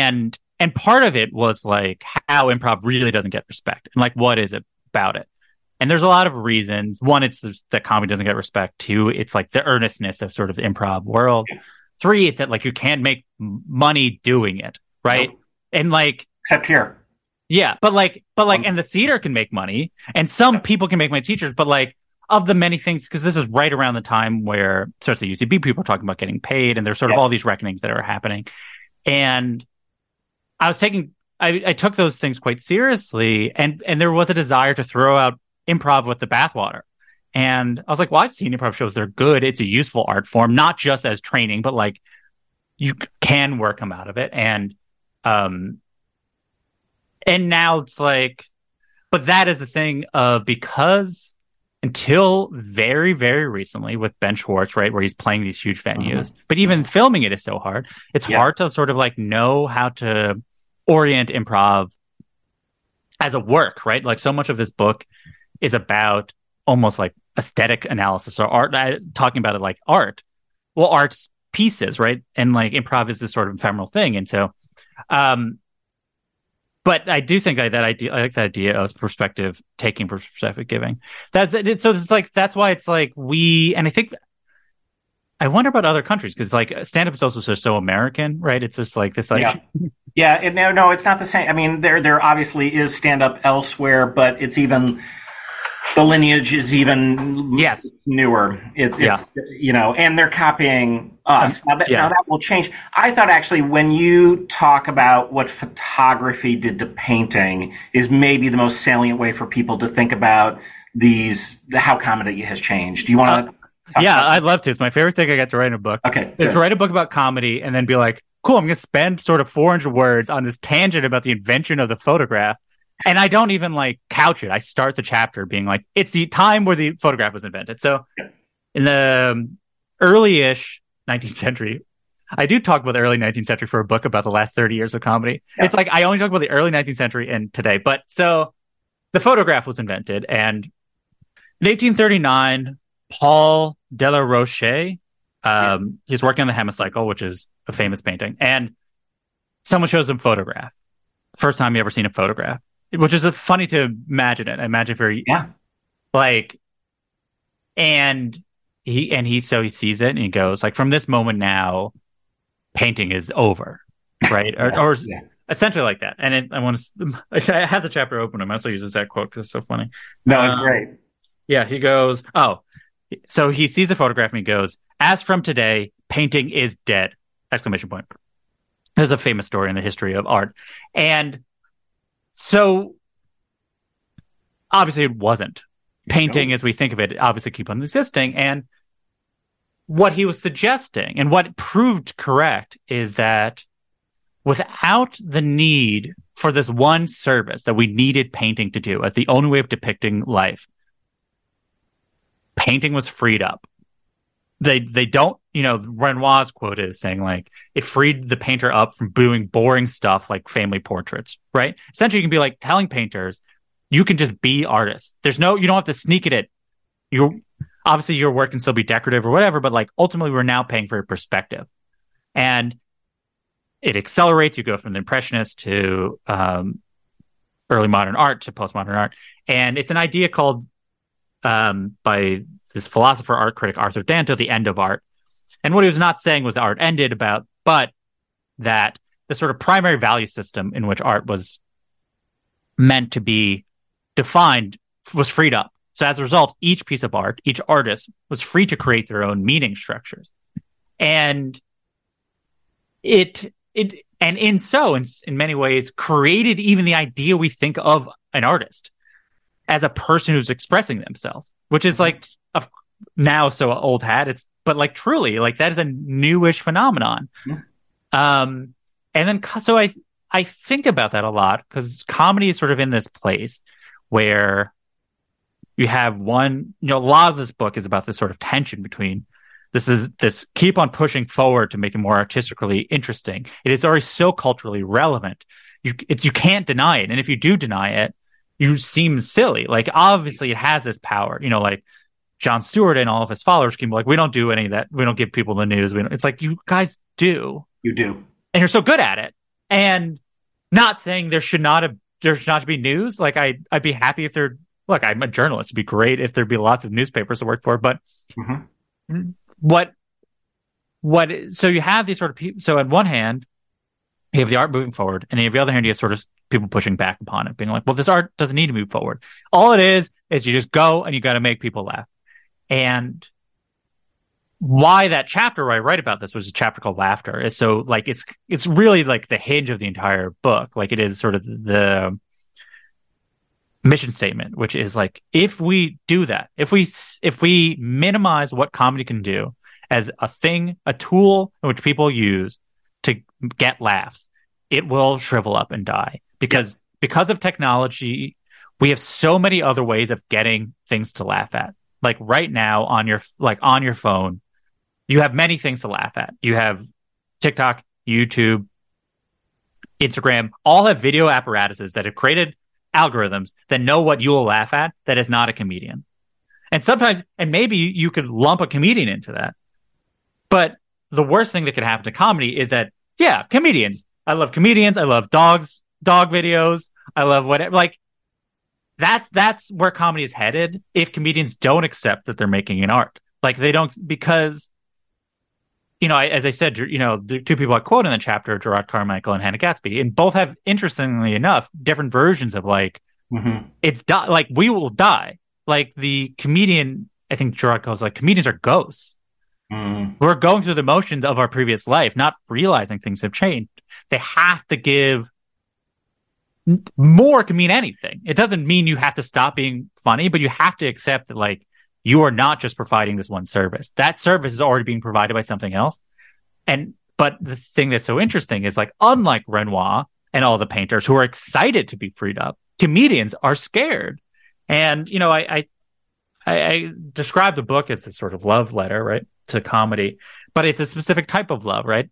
part of it was like how improv really doesn't get respect, and like, what is it about it? And there's a lot of reasons. One, it's that comedy doesn't get respect. Two, it's like the earnestness of sort of the improv world. Three, it's that like you can't make money doing it, right? Nope. And like, except here. yeah, but and the theater can make money, and some people can make money, teachers, but like of the many things, because this is right around the time where, especially UCB, people are talking about getting paid, and there's sort of all these reckonings that are happening. And I took those things quite seriously, and there was a desire to throw out improv with the bathwater. And I was like, well, I've seen improv shows. They're good. It's a useful art form, not just as training, but like you can work them out of it. And now it's like, but that is the thing of, because until very, very recently with Ben Schwartz, right, where he's playing these huge venues, but even filming it is so hard. It's hard to sort of like know how to orient improv as a work, right? Like so much of this book is about almost like aesthetic analysis or art, talking about it like art. Well, art's pieces, right? And like improv is this sort of ephemeral thing. And so, but I do think I like that idea of perspective taking, perspective giving. That's it. So it's like, that's why it's like and I think, I wonder about other countries, because like stand-up is also so American, right? It's just like this, like no, it's not the same. I mean, there obviously is stand-up elsewhere, but it's even, the lineage is even newer. It's and they're copying us. Now that will change. I thought actually when you talk about what photography did to painting is maybe the most salient way for people to think about how comedy has changed. Do you want to? I'd love to. It's my favorite thing I got to write in a book. Okay. Is to write a book about comedy and then be like, cool, I'm going to spend sort of 400 words on this tangent about the invention of the photograph. And I don't even like couch it. I start the chapter being like, it's the time where the photograph was invented. So in the early-ish 19th century, I do talk about the early 19th century for a book about the last 30 years of comedy. Yeah. It's like I only talk about the early 19th century and today. But so the photograph was invented. And in 1839, Paul Delaroche, he's working on the Hemicycle, which is a famous painting. And someone shows him photograph. First time you ever seen a photograph. Which is funny to imagine it. I imagine very like, and he sees it and he goes like, from this moment now, painting is over, right? or essentially like that. And I have the chapter open. I might as well use that quote because it's so funny. No, it's great. Yeah, he goes, so he sees the photograph and he goes, as from today, painting is dead! Exclamation point. There's a famous story in the history of art, and so, obviously, it wasn't. Painting, as we think of it, obviously keep on existing. And what he was suggesting, and what proved correct, is that without the need for this one service that we needed painting to do as the only way of depicting life, painting was freed up. They don't, Renoir's quote is saying like, it freed the painter up from doing boring stuff like family portraits, right? Essentially, you can be like telling painters, you can just be artists. You don't have to sneak it in. Obviously your work can still be decorative or whatever, but like ultimately we're now paying for your perspective. And it accelerates. You go from the Impressionist to early modern art to postmodern art. And it's an idea called by this philosopher, art critic, Arthur Danto, the end of art. And what he was not saying was the art ended but that the sort of primary value system in which art was meant to be defined was freed up. So as a result, each piece of art, each artist was free to create their own meaning structures. And in many ways created even the idea we think of an artist as a person who's expressing themselves, which is like now so old hat. But like truly, like that is a newish phenomenon. And then so I think about that a lot because comedy is sort of in this place where you have one, a lot of this book is about this sort of tension between this keep on pushing forward to make it more artistically interesting. It is already so culturally relevant. You can't deny it. And if you do deny it, you seem silly. Like obviously it has this power, like Jon Stewart and all of his followers can be like, we don't do any of that. We don't give people the news. It's like, you guys do. You do. And you're so good at it. And not saying there should not be news. Like I'd be happy if there look, I'm a journalist. It'd be great if there'd be lots of newspapers to work for, but so you have these sort of people. So on one hand, you have the art moving forward, and on the other hand, you have sort of people pushing back upon it, being like, well, this art doesn't need to move forward. All it is you just go and you got to make people laugh. And why that chapter where I write about this was a chapter called Laughter is so like it's really like the hinge of the entire book. Like it is sort of the mission statement, which is like, if we do that, if we minimize what comedy can do as a tool in which people use to get laughs, it will shrivel up and die because of technology. We have so many other ways of getting things to laugh at. Like right now on your phone, you have many things to laugh at. You have TikTok, YouTube, Instagram, all have video apparatuses that have created algorithms that know what you will laugh at that is not a comedian. And sometimes, and maybe you could lump a comedian into that. But the worst thing that could happen to comedy is that, yeah, comedians. I love comedians. I love dog videos. I love whatever. Like, that's where comedy is headed if comedians don't accept that they're making an art. Like, they don't, because, as I said, the two people I quote in the chapter, Gerard Carmichael and Hannah Gatsby, and both have, interestingly enough, different versions of like, like, we will die. Like, the comedian, I think Gerard calls like, comedians are ghosts. We're going through the motions of our previous life, not realizing things have changed. They have to give more can mean anything. It doesn't mean you have to stop being funny, but you have to accept that, like, you are not just providing this one service. That service is already being provided by something else. But the thing that's so interesting is, like, unlike Renoir and all the painters who are excited to be freed up, comedians are scared. And, I describe the book as this sort of love letter, right, to comedy, but it's a specific type of love, right?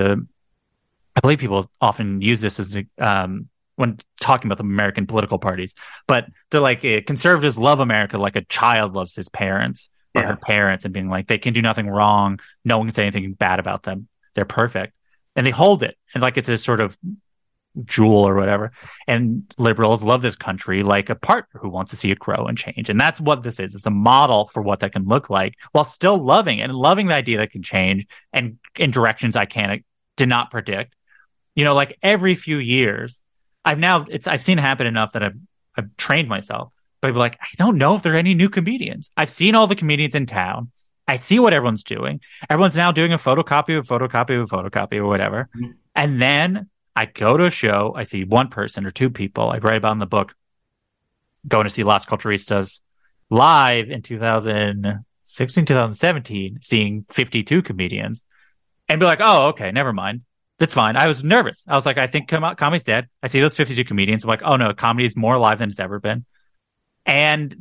I believe people often use this as when talking about the American political parties, but they're like, conservatives love America like a child loves his parents or her parents, and being like, they can do nothing wrong. No one can say anything bad about them. They're perfect. And they hold it. And like, it's this sort of jewel or whatever. And liberals love this country like a partner who wants to see it grow and change. And that's what this is. It's a model for what that can look like while still loving it and loving the idea that it can change and in directions I did not predict. Like every few years, I've seen it happen enough that I've trained myself. But I'd be like, I don't know if there are any new comedians. I've seen all the comedians in town. I see what everyone's doing. Everyone's now doing a photocopy of a photocopy of a photocopy or whatever. Mm-hmm. And then I go to a show, I see one person or two people I write about in the book going to see Las Culturistas live in 2016, 2017, seeing 52 comedians and be like, oh, okay, never mind. That's fine. I was nervous. I was like, I think comedy's dead. I see those 52 comedians. I'm like, oh no, comedy is more alive than it's ever been. And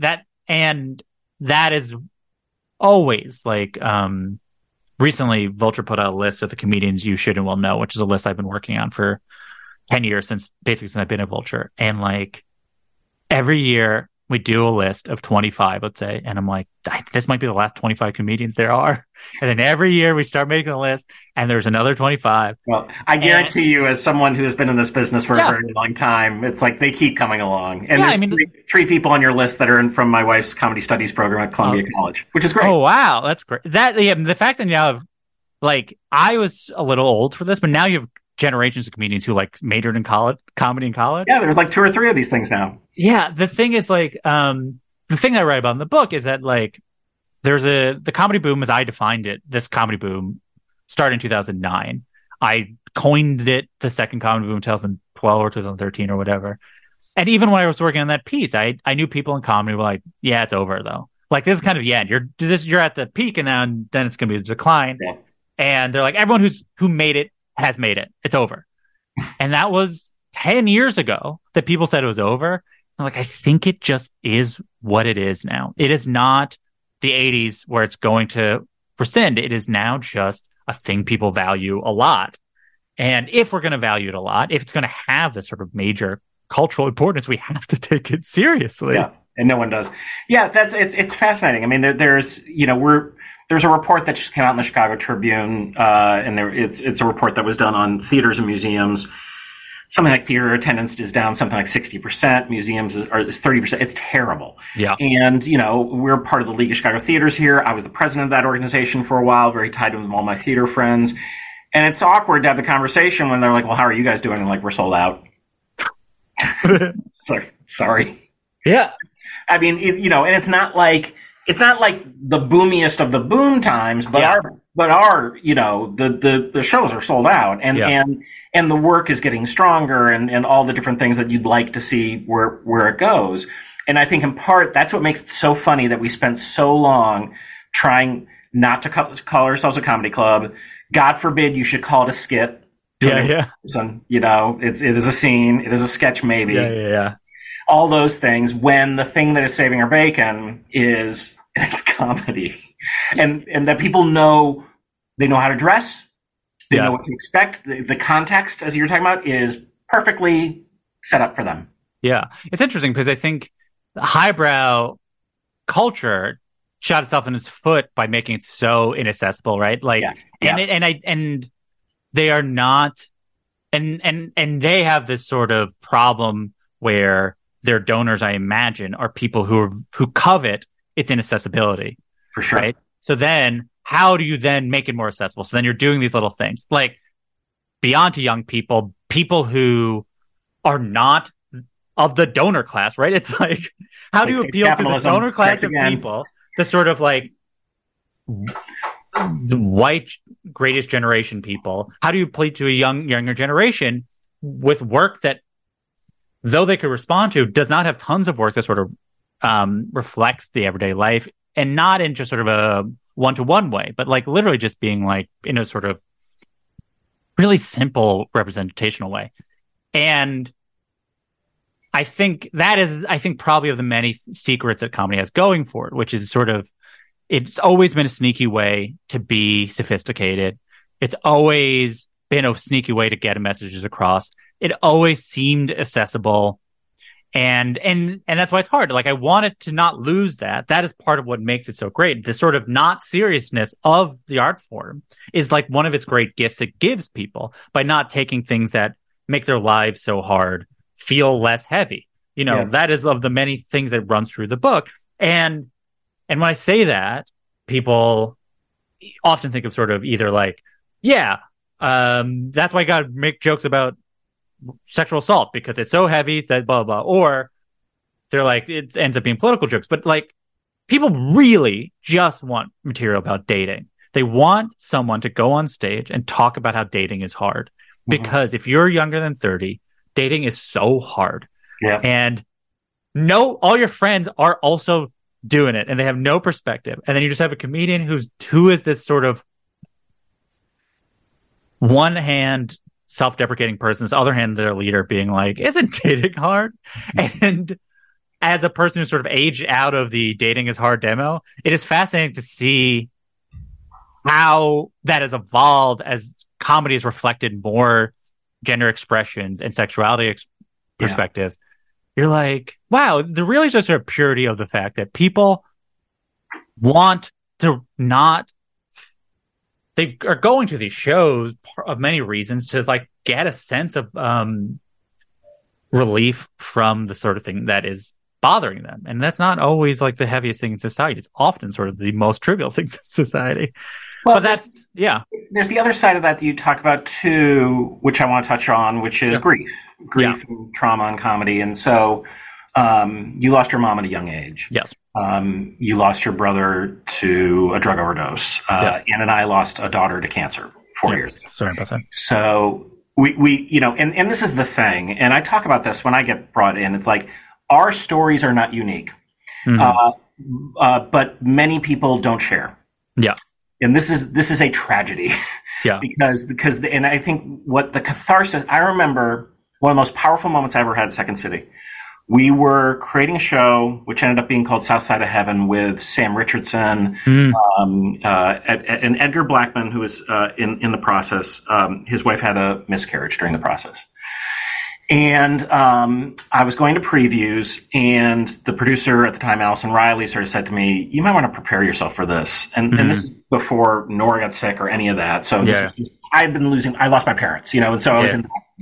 that is always like, recently, Vulture put out a list of the comedians you should and will know, which is a list I've been working on for 10 years since I've been at Vulture. And like every year we do a list of 25, let's say. And I'm like, this might be the last 25 comedians there are. And then every year we start making a list and there's another 25. Well, I guarantee you, as someone who has been in this business for a very long time, it's like they keep coming along. And there's three people on your list that are from my wife's comedy studies program at Columbia College, which is great. Oh, wow. That's great. The fact that you have, like, I was a little old for this, but now you have generations of comedians who like majored in comedy in college. Yeah, there's like 2 or 3 of these things now. Yeah, the thing is, like, the thing I write about in the book is that, like, the comedy boom as I defined it, this comedy boom started in 2009. I coined it the second comedy boom in 2012 or 2013 or whatever. And even when I was working on that piece, I knew people in comedy were like, yeah, it's over though. Like, this is kind of the end. You're at the peak and then it's going to be a decline. Yeah. And they're like, everyone who made it has made it. It's over. And that was 10 years ago that people said it was over. I'm like, I think it just is what it is now. It is not the 80s where it's going to rescind. It is now just a thing people value a lot. And if we're going to value it a lot, if it's going to have this sort of major cultural importance, we have to take it seriously. Yeah, and no one does. Yeah, it's fascinating. I mean, there's a report that just came out in the Chicago Tribune, and it's a report that was done on theaters and museums something like theater attendance is down something like 60%. Museums is 30%. It's terrible. Yeah. And, we're part of the League of Chicago Theaters here. I was the president of that organization for a while, very tied in with all my theater friends. And it's awkward to have the conversation when they're like, well, how are you guys doing? And like, we're sold out. Sorry. Yeah. I mean, and it's not like the boomiest of the boom times, but the shows are sold out, and the work is getting stronger, and all the different things that you'd like to see where it goes. And I think in part that's what makes it so funny that we spent so long trying not to call ourselves a comedy club. God forbid you should call it a skit. Yeah. It is a scene. It is a sketch, maybe. Yeah. All those things, when the thing that is saving our bacon is it's comedy, and that people know, they know how to dress, they know what to expect. The context, as you were talking about, is perfectly set up for them. Yeah, it's interesting because I think the highbrow culture shot itself in its foot by making it so inaccessible, right? And they are not, and they have this sort of problem where their donors, I imagine, are people who covet its inaccessibility. For sure. Right? So then how do you then make it more accessible? So then you're doing these little things like beyond to young people who are not of the donor class, right? It's like, how do you appeal to the donor class of people, the sort of like the white greatest generation people? How do you appeal to a younger generation with work that, though they could respond to, does not have tons of work that sort of reflects the everyday life, and not in just sort of a one-to-one way, but like literally just being like in a sort of really simple representational way. And I think that is, probably of the many secrets that comedy has going for it, which is sort of, it's always been a sneaky way to be sophisticated. It's always been a sneaky way to get messages across. It always seemed accessible. And that's why it's hard. Like, I wanted to not lose that. That is part of what makes it so great. The sort of not seriousness of the art form is like one of its great gifts it gives people by not taking things that make their lives so hard feel less heavy. That is of the many things that runs through the book. And when I say that, people often think of sort of either like, that's why I got to make jokes about sexual assault because it's so heavy that blah, blah, or they're like, it ends up being political jokes. But like, people really just want material about dating. They want someone to go on stage and talk about how dating is hard. Mm-hmm. Because if you're younger than 30, dating is so hard. Yeah. And all your friends are also doing it and they have no perspective. And then you just have a comedian who is this sort of one hand self-deprecating person, this other hand their leader being like, isn't dating hard? And as a person who sort of aged out of the dating is hard demo, it is fascinating to see how that has evolved as comedy has reflected more gender expressions and sexuality perspectives. You're like, wow, there really is just a purity of the fact that people want to not, they are going to these shows of many reasons to like get a sense of relief from the sort of thing that is bothering them. And that's not always like the heaviest thing in society. It's often sort of the most trivial things in society. Well, but there's the other side of that you talk about too, which I want to touch on, which is grief and trauma and comedy. And so you lost your mom at a young age. Yes. You lost your brother to a drug overdose. Yes. Ann and I lost a daughter to cancer 4 years ago. Sorry about that. So we and this is the thing, and I talk about this when I get brought in. It's like our stories are not unique, but many people don't share. Yeah. And this is a tragedy. Yeah. because and I think what the catharsis, I remember one of the most powerful moments I ever had at Second City. We were creating a show which ended up being called South Side of Heaven with Sam Richardson, and Edgar Blackman, who was in the process. His wife had a miscarriage during the process. And I was going to previews, and the producer at the time, Allison Riley, sort of said to me, you might want to prepare yourself for this. And this is before Nora got sick or any of that. So this was just, I lost my parents, and so I was in that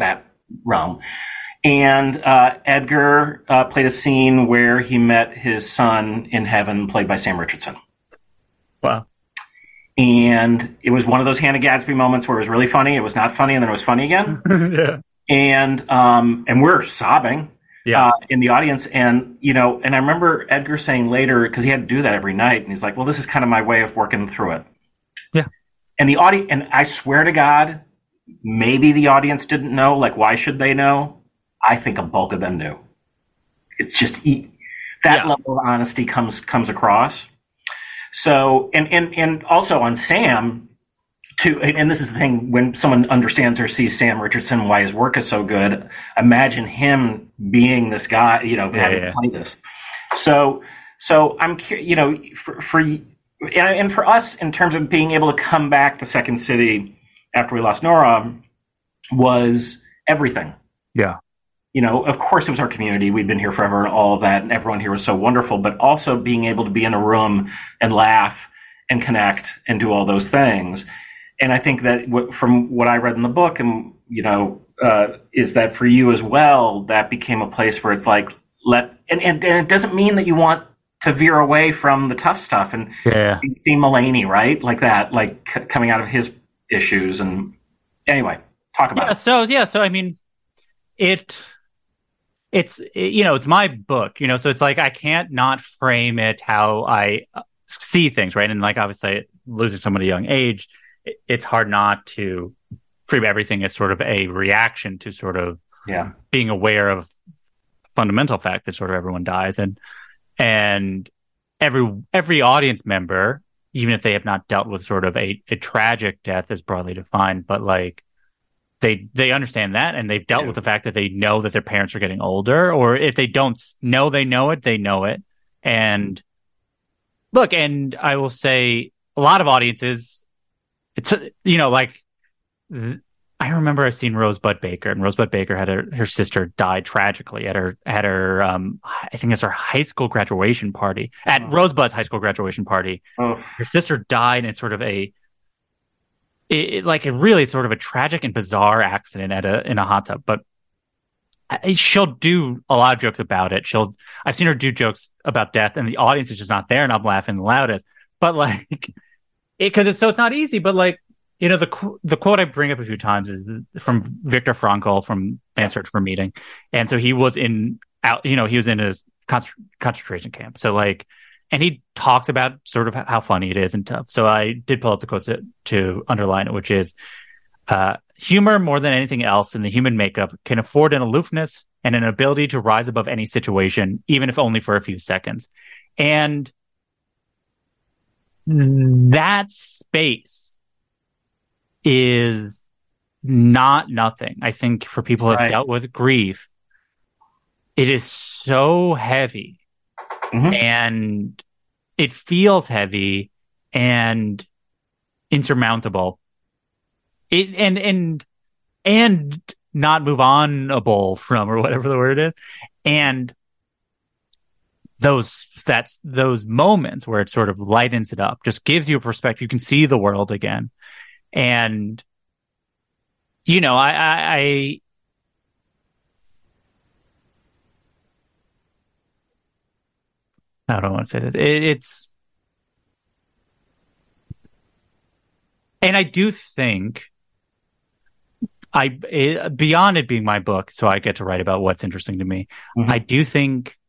realm. And Edgar played a scene where he met his son in heaven, played by Sam Richardson. Wow. And it was one of those Hannah Gadsby moments where it was really funny, it was not funny, and then it was funny again. Yeah. And we're sobbing in the audience. And, and I remember Edgar saying later, because he had to do that every night, and he's like, well, this is kind of my way of working through it. Yeah. And the audience, and I swear to God, maybe the audience didn't know. Like, why should they know? I think a bulk of them knew. It's just that level of honesty comes across. So, and also on Sam, too, and this is the thing, when someone understands or sees Sam Richardson, why his work is so good, imagine him being this guy, having played this. So I'm curious, and for us, in terms of being able to come back to Second City after we lost Nora, was everything. Yeah. Of course it was our community. We'd been here forever and all of that, and everyone here was so wonderful, but also being able to be in a room and laugh and connect and do all those things. And I think that from what I read in the book, and, is that for you as well, that became a place where it's like, and it doesn't mean that you want to veer away from the tough stuff. And you see Mulaney, right? Like that, like coming out of his issues. And anyway, talk about it. So, I mean, it's my book, so it's like I can't not frame it how I see things, right? And like, obviously, losing someone at a young age, it's hard not to frame everything as sort of a reaction to sort of being aware of fundamental fact that sort of everyone dies, and every audience member, even if they have not dealt with sort of a tragic death as broadly defined, but like, they understand that, and they've dealt with the fact that they know that their parents are getting older, or if they don't know they know it. And look, and I will say a lot of audiences, it's, I remember I've seen Rosebud Baker, and Rosebud Baker had her sister died tragically at her I think it's her high school graduation party, at Rosebud's high school graduation party. Her sister died in sort of a really sort of a tragic and bizarre accident in a hot tub. But she'll do a lot of jokes about it. I've seen her do jokes about death, and the audience is just not there, and I'm laughing the loudest. But like, because it's not easy. But like, the quote I bring up a few times is from Viktor Frankl from Man's Search for Meaning, and so he was in his concentration camp. So like. And he talks about sort of how funny it is and tough. So I did pull up the quotes to underline it, which is, humor more than anything else in the human makeup can afford an aloofness and an ability to rise above any situation, even if only for a few seconds. And that space is not nothing. I think for people who have dealt with grief, it is so heavy. Mm-hmm. And it feels heavy and insurmountable. And not move onable from, or whatever the word is. And those moments where it sort of lightens it up, just gives you a perspective. You can see the world again. And I don't want to say that. It's, and I do think beyond it being my book, so I get to write about what's interesting to me. Mm-hmm. I do think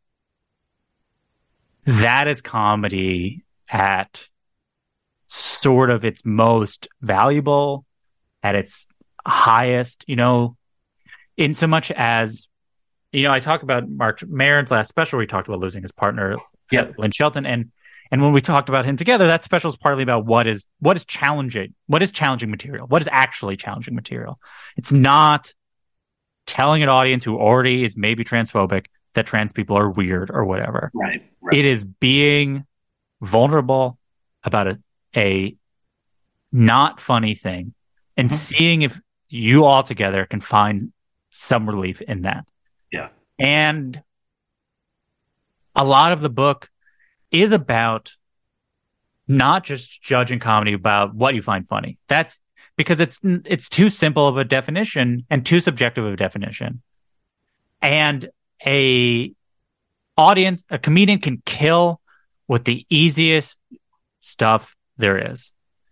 that is comedy at sort of its most valuable, at its highest, in so much as, I talk about Mark Maron's last special where he talked about losing his partner, Lynn Shelton, and when we talked about him together, that special is partly about what is challenging material, what is actually challenging material. It's not telling an audience who already is maybe transphobic that trans people are weird or whatever. Right. It is being vulnerable about a not funny thing and seeing if you all together can find some relief in that. Yeah. And a lot of the book is about not just judging comedy about what you find funny. That's because it's too simple of a definition and too subjective of a definition. And a comedian can kill with the easiest stuff there is.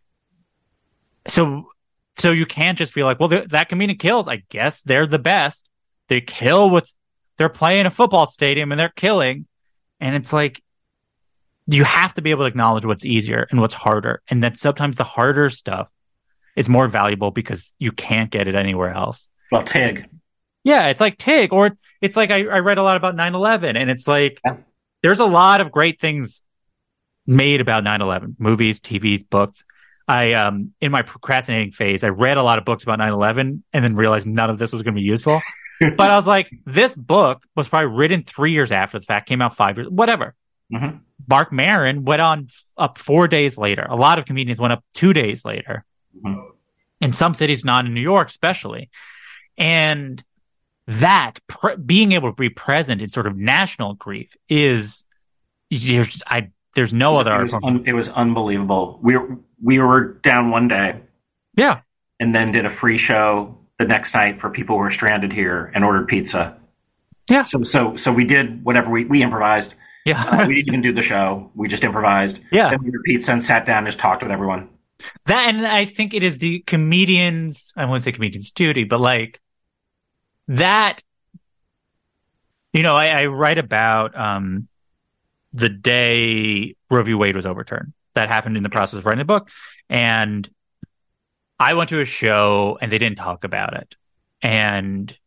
So you can't just be like, well, that comedian kills. I guess they're the best. They kill they're playing a football stadium and they're killing. And it's like, you have to be able to acknowledge what's easier and what's harder. And that sometimes the harder stuff is more valuable because you can't get it anywhere else. Well, Tig. Yeah, it's like Tig. Or it's like I read a lot about 9/11, and it's like there's a lot of great things made about 9/11. Movies, TVs, books. I in my procrastinating phase, I read a lot of books about 9/11 and then realized none of this was going to be useful. But I was like, this book was probably written 3 years after the fact, came out 5 years, whatever. Mm-hmm. Mark Maron went up 4 days later. A lot of comedians went up 2 days later. Mm-hmm. In some cities, not in New York, especially. And that being able to be present in sort of national grief is there's no other art form. It was unbelievable. We were down one day, yeah, and then did a free show the next night for people who were stranded here and ordered pizza. Yeah. So we did whatever we improvised. Yeah. We didn't even do the show. We just improvised. Yeah. Then we ordered pizza and sat down and just talked with everyone. That, and I think it is the comedian's, I wouldn't say comedian's duty, but like that, I write about the day Roe v. Wade was overturned. That happened in the process of writing the book. And I went to a show and they didn't talk about it. And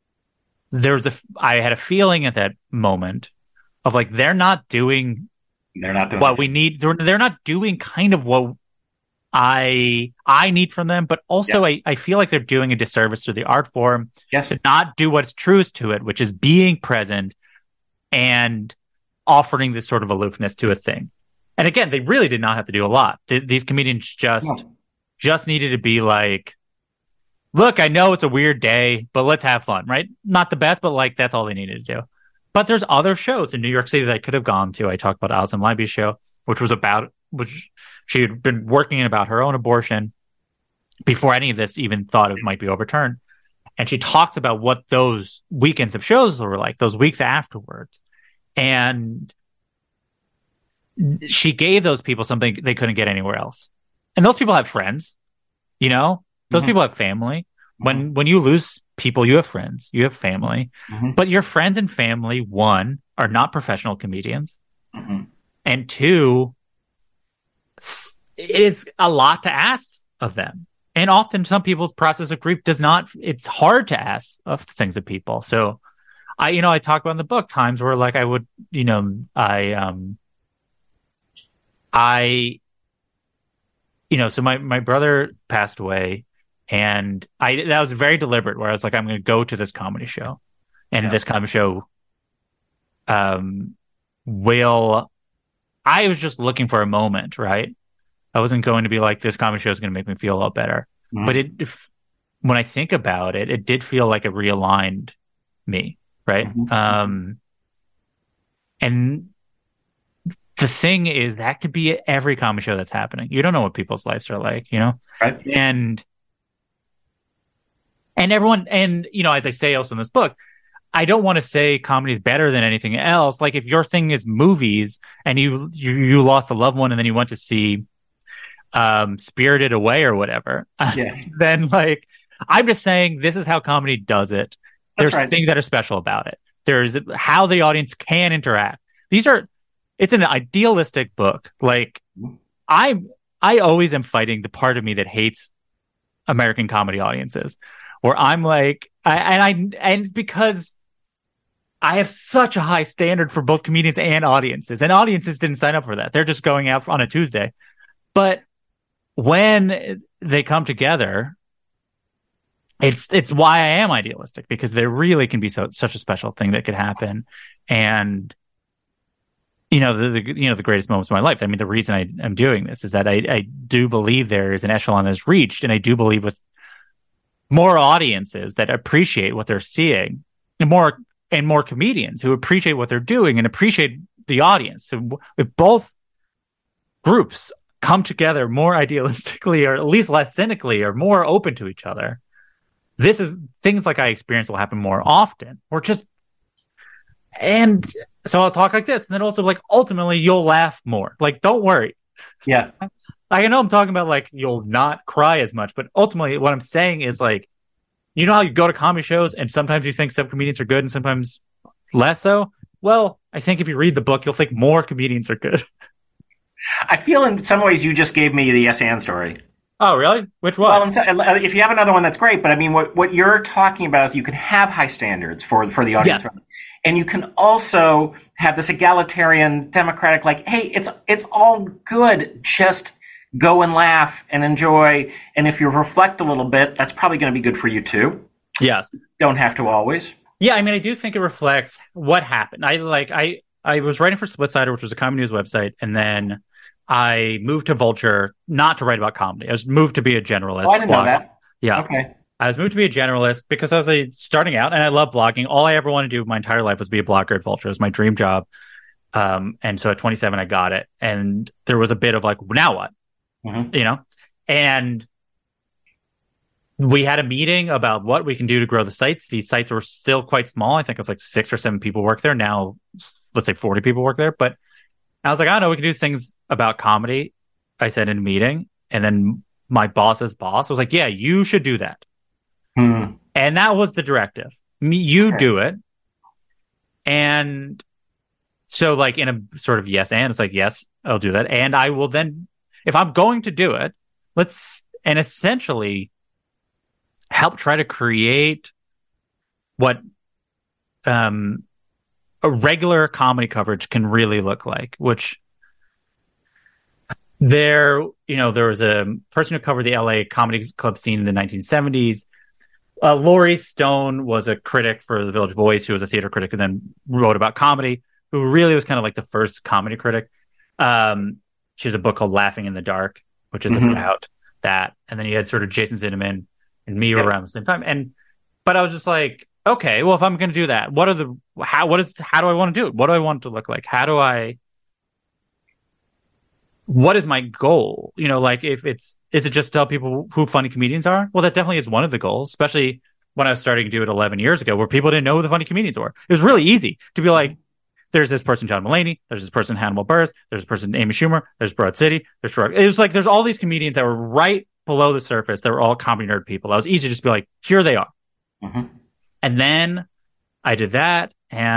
I had a feeling at that moment of like, they're not doing what we need. They're not doing kind of what I need from them, but also I feel like they're doing a disservice to the art form to not do what's truest to it, which is being present and offering this sort of aloofness to a thing. And again, they really did not have to do a lot. These comedians just needed to be like, look, I know it's a weird day, but let's have fun, right? Not the best, but like that's all they needed to do. But there's other shows in New York City that I could have gone to. I talked about Alison Leiby's show, which she had been working about her own abortion before any of this even thought it might be overturned. And she talks about what those weekends of shows were like, those weeks afterwards. And she gave those people something they couldn't get anywhere else. And those people have friends, those people have family. When you lose people, you have friends, you have family, but your friends and family, one, are not professional comedians. And two, it is a lot to ask of them. And often some people's process of grief it's hard to ask of things of people. So I talk about in the book times where like I would, so my brother passed away and that was very deliberate where I was like, I'm going to go to this comedy show and this comedy show, I was just looking for a moment, right? I wasn't going to be like, this comedy show is going to make me feel a lot better. But when I think about it, it did feel like it realigned me, right? And the thing is, that could be every comedy show that's happening. You don't know what people's lives are like, Right. And everyone, and as I say also in this book, I don't want to say comedy is better than anything else. Like if your thing is movies and you lost a loved one and then you went to see Spirited Away or whatever, then like I'm just saying this is how comedy does it. There's things that are special about it. There's how the audience can interact. It's an idealistic book. Like I always am fighting the part of me that hates American comedy audiences, where I'm like, and because I have such a high standard for both comedians and audiences didn't sign up for that. They're just going out on a Tuesday. But when they come together, it's why I am idealistic, because there really can be such a special thing that could happen. And the greatest moments of my life. I mean, the reason I am doing this is that I do believe there is an echelon that's reached, and I do believe with more audiences that appreciate what they're seeing, and more comedians who appreciate what they're doing and appreciate the audience. So if both groups come together more idealistically, or at least less cynically, or more open to each other, this is things like I experience will happen more often, or just, and so I'll talk like this, and then also like ultimately you'll laugh more. Like, don't worry. Yeah. I know I'm talking about like you'll not cry as much, but ultimately what I'm saying is like, you know how you go to comedy shows and sometimes you think some comedians are good and sometimes less so? Well, I think if you read the book, you'll think more comedians are good. I feel in some ways you just gave me the Yes and story. Oh, really? Which one? Well, if you have another one, that's great. But I mean, what you're talking about is you can have high standards for the audience. Yes. And you can also have this egalitarian, democratic, like, hey, it's all good. Just go and laugh and enjoy. And if you reflect a little bit, that's probably going to be good for you too. Yes. Don't have to always. Yeah, I mean, I do think it reflects what happened. I was writing for Splitsider, which was a comedy news website, and then I moved to Vulture not to write about comedy. I was moved to be a generalist. Oh, I didn't know that. Yeah. Okay. I was moved to be a generalist because I was starting out, and I love blogging. All I ever wanted to do my entire life was be a blogger at Vulture. It was my dream job. And so at 27, I got it. And there was a bit of like, now what? Mm-hmm. You know? And we had a meeting about what we can do to grow the sites. These sites were still quite small. I think it was like 6 or 7 people work there. Now, let's say 40 people work there. But I was like, I don't know, we can do things about comedy, I said in a meeting. And then my boss's boss was like, yeah, you should do that. Hmm. And that was the directive. You do it. And so like in a sort of yes and, it's like, yes, I'll do that. And I will then, if I'm going to do it, and essentially help try to create what a regular comedy coverage can really look like, which there was a person who covered the LA comedy club scene in the 1970s. Laurie Stone was a critic for the Village Voice, who was a theater critic and then wrote about comedy, who really was kind of like the first comedy critic. She has a book called Laughing in the Dark, which is about that. And then you had sort of Jason Zinoman and me around the same time. But I was just like, okay, well, if I'm going to do that, how do I want to do it? What do I want it to look like? What is my goal? You know, like is it just tell people who funny comedians are? Well, that definitely is one of the goals, especially when I was starting to do it 11 years ago, where people didn't know who the funny comedians were. It was really easy to be like, there's this person, John Mulaney, there's this person, Hannibal Buress, there's this person, Amy Schumer, there's Broad City, it was like, there's all these comedians that were right below the surface that were all comedy nerd people. That was easy to just be like, here they are. Mm-hmm. And then I did that,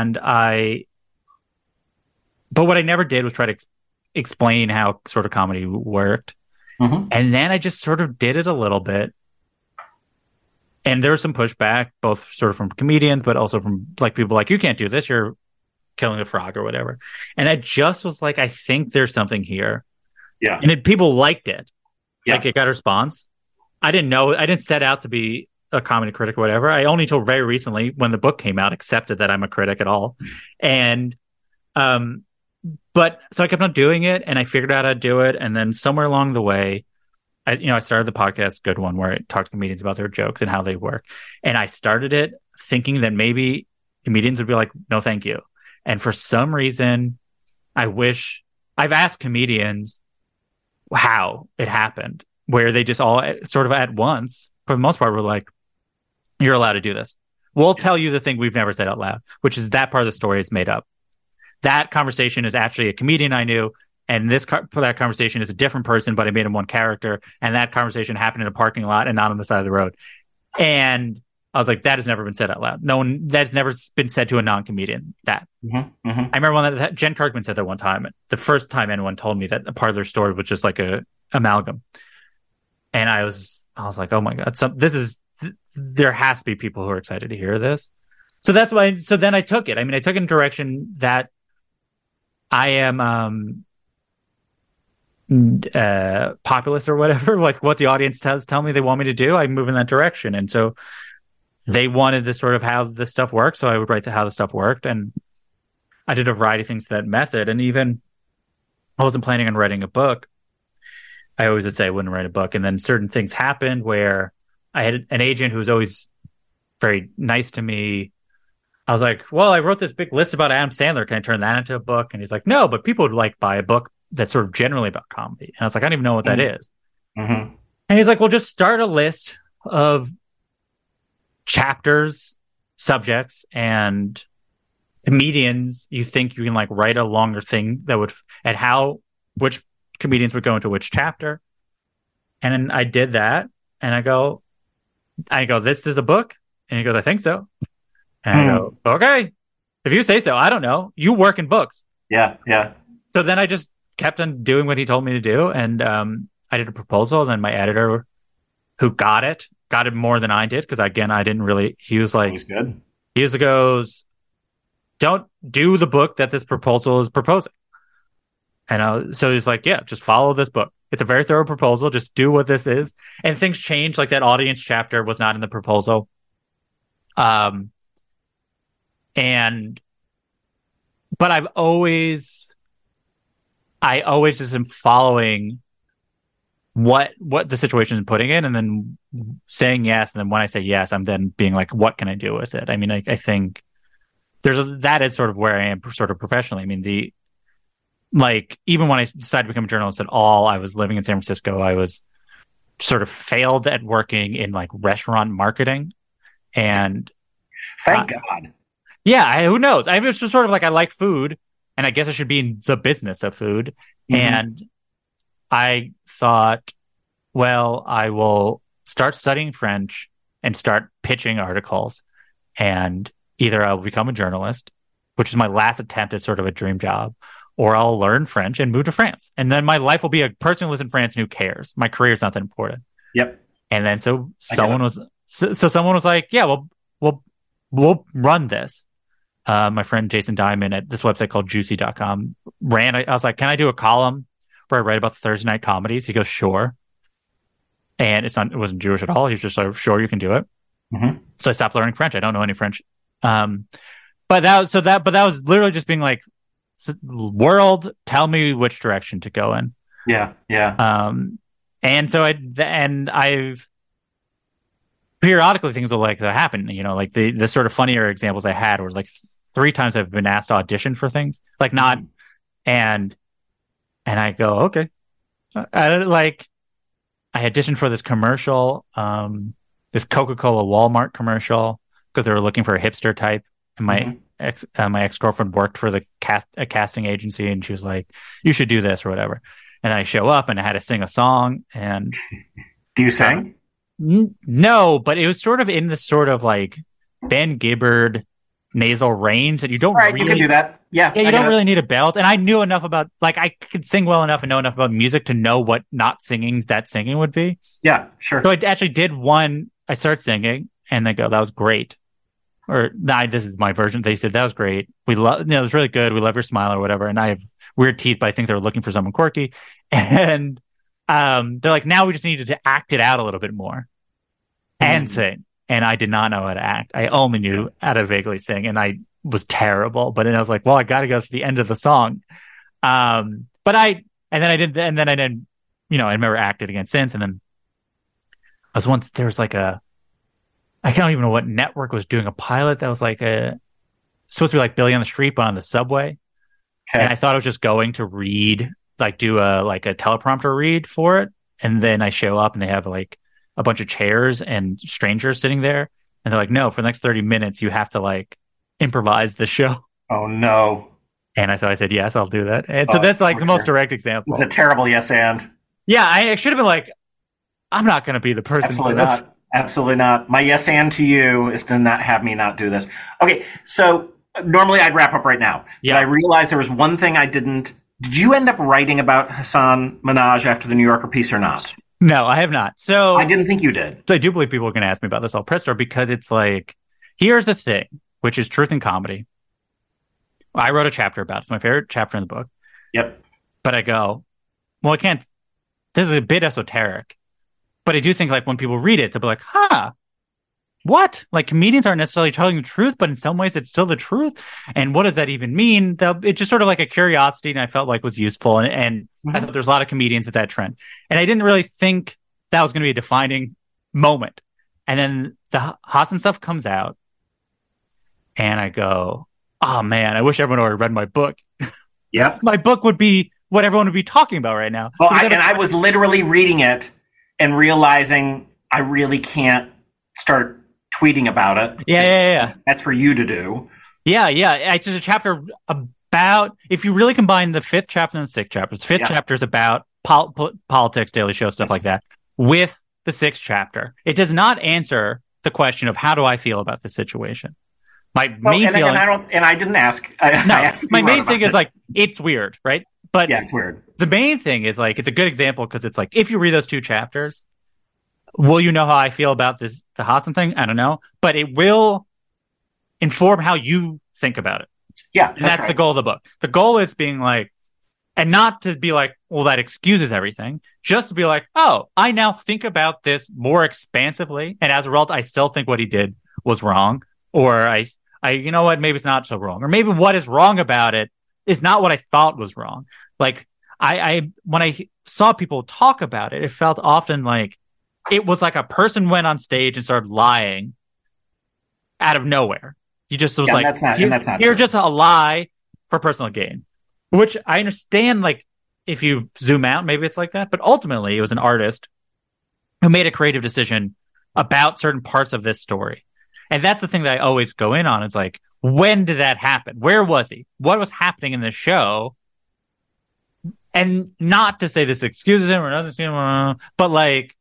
but what I never did was try to explain how sort of comedy worked. Mm-hmm. And then I just sort of did it a little bit. And there was some pushback, both sort of from comedians, but also from like people like, you can't do this, you're killing a frog or whatever. And I just was like, I think there's something here. Yeah. And people liked it. Yeah. Like it got a response. I didn't set out to be a comedy critic or whatever. I only till very recently, when the book came out, accepted that I'm a critic at all. And but so I kept on doing it, and I figured out how to do it. And then somewhere along the way, I started the podcast Good One, where I talk to comedians about their jokes and how they work. And I started it thinking that maybe comedians would be like, no, thank you. And for some reason, I've asked comedians how it happened, where they just all sort of at once, for the most part, were like, you're allowed to do this. We'll tell you the thing we've never said out loud, which is that part of the story is made up. That conversation is actually a comedian I knew, and that conversation is a different person, but I made him one character, and that conversation happened in a parking lot and not on the side of the road. And I was like, that has never been said out loud. No one, that's never been said to a non-comedian. That. Mm-hmm. Mm-hmm. I remember when Jen Kirkman said that one time. The first time anyone told me that a part of their story was just like a amalgam. And I was like, oh my God, there has to be people who are excited to hear this. So that's why, so then I took it. I mean, I took it in a direction that I am populist or whatever, like what the audience tell me they want me to do. I move in that direction. And so they wanted to sort of how this stuff worked. So I would write to how the stuff worked. And I did a variety of things to that method. And even I wasn't planning on writing a book. I always would say I wouldn't write a book. And then certain things happened where I had an agent who was always very nice to me. I was like, well, I wrote this big list about Adam Sandler. Can I turn that into a book? And he's like, no, but people would buy a book that's sort of generally about comedy. And I was like, I don't even know what that is. Mm-hmm. And he's like, well, just start a list of chapters, subjects, and comedians you think you can like write a longer thing that would, and which comedians would go into which chapter. And then I did that, and I go, this is a book? And he goes, I think so. And I go, okay, if you say so. I don't know. You work in books. Yeah. So then I just kept on doing what he told me to do, and I did a proposal, and then my editor, who got it more than I did, because again, I didn't really. He was like, good. He goes, don't do the book that this proposal is proposing. And so he's like, yeah, just follow this book. It's a very thorough proposal. Just do what this is. And things change. Like that audience chapter was not in the proposal. But I always just am following what the situation is putting in, and then saying yes. And then when I say yes, I'm then being like, what can I do with it? I mean, I think that is sort of where I am sort of professionally. I mean, even when I decided to become a journalist at all, I was living in San Francisco. I was sort of failed at working in like restaurant marketing, and thank God. Yeah, who knows? I was just sort of like, I like food, and I guess I should be in the business of food. Mm-hmm. And I thought, well, I will start studying French and start pitching articles, and either I'll become a journalist, which is my last attempt at sort of a dream job, or I'll learn French and move to France. And then my life will be a person who lives in France and who cares. My career is not that important. Yep. And then someone was like, yeah, we'll run this. My friend Jason Diamond at this website called juicy.com ran. I was like, can I do a column where I write about the Thursday night comedies? He goes, sure. And it wasn't Jewish at all. He was just like, sure, you can do it. Mm-hmm. So I stopped learning French. I don't know any French. But that was literally just being like, world, tell me which direction to go in. Yeah. And so I've periodically things will like that happen. You know, like the sort of funnier examples I had were like 3 times I've been asked to audition for things, like not, and I go, okay. I auditioned for this commercial, this Coca-Cola Walmart commercial, because they were looking for a hipster type. And my ex-girlfriend worked for a casting agency, and she was like, you should do this or whatever. And I show up, and I had to sing a song. And do you sing? No, but it was sort of in this sort of like Ben Gibbard nasal range that you don't really... you can do that. Yeah, you don't really need a belt. And I knew enough about, like, I could sing well enough and know enough about music to know what not singing that singing would be. Yeah, sure. So I actually did one. I started singing, and they go, that was great. Or, nah, this is my version. They said, that was great. It was really good. We love your smile or whatever. And I have weird teeth, but I think they were looking for someone quirky. And they're like, now we just needed to act it out a little bit more and sing. And I did not know how to act. I only knew how to vaguely sing, and I was terrible. But then I was like, well, I got to go to the end of the song. I never acted again since. And then there was like I don't even know what network was doing a pilot that was like supposed to be like Billy on the Street, but on the subway. Okay. And I thought I was just going to read, like do a teleprompter read for it. And then I show up, and they have like a bunch of chairs and strangers sitting there. And they're like, no, for the next 30 minutes, you have to like improvise the show. Oh, no. And I said, yes, I'll do that. And so that's like the most direct example. It's a terrible yes and. Yeah, I should have been like, I'm not going to be the person for this. Absolutely not. My yes and to you is to not have me not do this. Okay, so normally I'd wrap up right now. Yeah. But I realized there was one thing I didn't. Did you end up writing about Hasan Minhaj after the New Yorker piece or not? No, I have not. So I didn't think you did. So I do believe people are going to ask me about this all press store, because it's like, here's the thing, which is truth in comedy. I wrote a chapter about it. It's my favorite chapter in the book. Yep. But I go, well, I can't. This is a bit esoteric. But I do think like when people read it, they'll be like, what? Like comedians aren't necessarily telling the truth, but in some ways it's still the truth. And what does that even mean? It's just sort of like a curiosity, and I felt like was useful. And I thought there's a lot of comedians at that trend. And I didn't really think that was going to be a defining moment. And then the Hasan stuff comes out, and I go, oh man, I wish everyone already read my book. Yeah. My book would be what everyone would be talking about right now. Well, I was literally reading it and realizing I really can't start tweeting about it. Yeah. That's for you to do. Yeah. It's just a chapter about, if you really combine the 5th chapter and the 6th chapter, the 5th chapter is about politics, Daily Show, stuff like that, with the 6th chapter. It does not answer the question of how do I feel about the situation. My main feeling, and I didn't ask. My main thing is like, it's weird, right? But yeah, it's weird. The main thing is like, it's a good example because it's like, if you read those 2 chapters, will you know how I feel about the Hassan thing? I don't know, but it will inform how you think about it. Yeah, and that's right. The goal of the book. The goal is being like, and not to be like, well, that excuses everything. Just to be like, oh, I now think about this more expansively, and as a result, I still think what he did was wrong, or I, you know what, maybe it's not so wrong, or maybe what is wrong about it is not what I thought was wrong. Like I when I saw people talk about it, it felt often like it was like a person went on stage and started lying out of nowhere. You just was like, that's not you're true. just a lie for personal gain, which I understand. Like if you zoom out, maybe it's like that, but ultimately it was an artist who made a creative decision about certain parts of this story. And that's the thing that I always go in on. It's like, when did that happen? Where was he? What was happening in the show? And not to say this excuses him or nothing, but like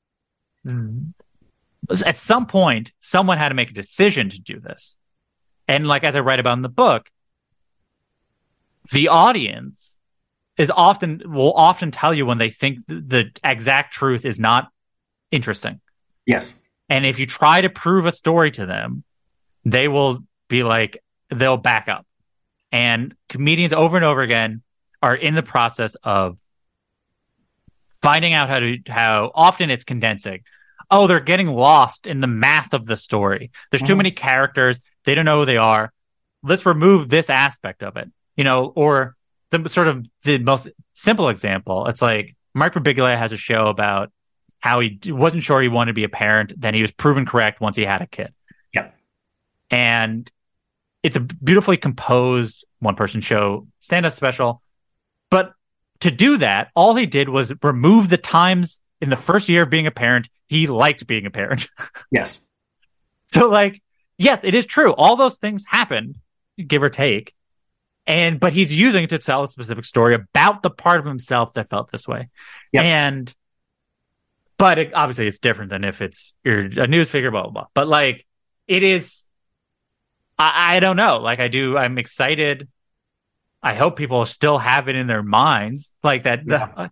at some point, someone had to make a decision to do this. And like, as I write about in the book, the audience will often tell you when they think the exact truth is not interesting. Yes. And if you try to prove a story to them, they will be like, they'll back up. And comedians over and over again are in the process of finding out how often it's condensing. Oh, they're getting lost in the math of the story. There's too many characters. They don't know who they are. Let's remove this aspect of it, or the most simple example. It's like Mike Birbiglia has a show about how he wasn't sure he wanted to be a parent. Then he was proven correct once he had a kid. Yep. And it's a beautifully composed one-person show, stand-up special. But to do that, all he did was remove the times in the first year of being a parent he liked being a parent. Yes. So, like, yes, it is true. All those things happened, give or take. But he's using it to tell a specific story about the part of himself that felt this way. Yep. But obviously it's different than if you're a news figure, blah, blah, blah. But like, it is, I don't know. Like I'm excited. I hope people still have it in their minds like that,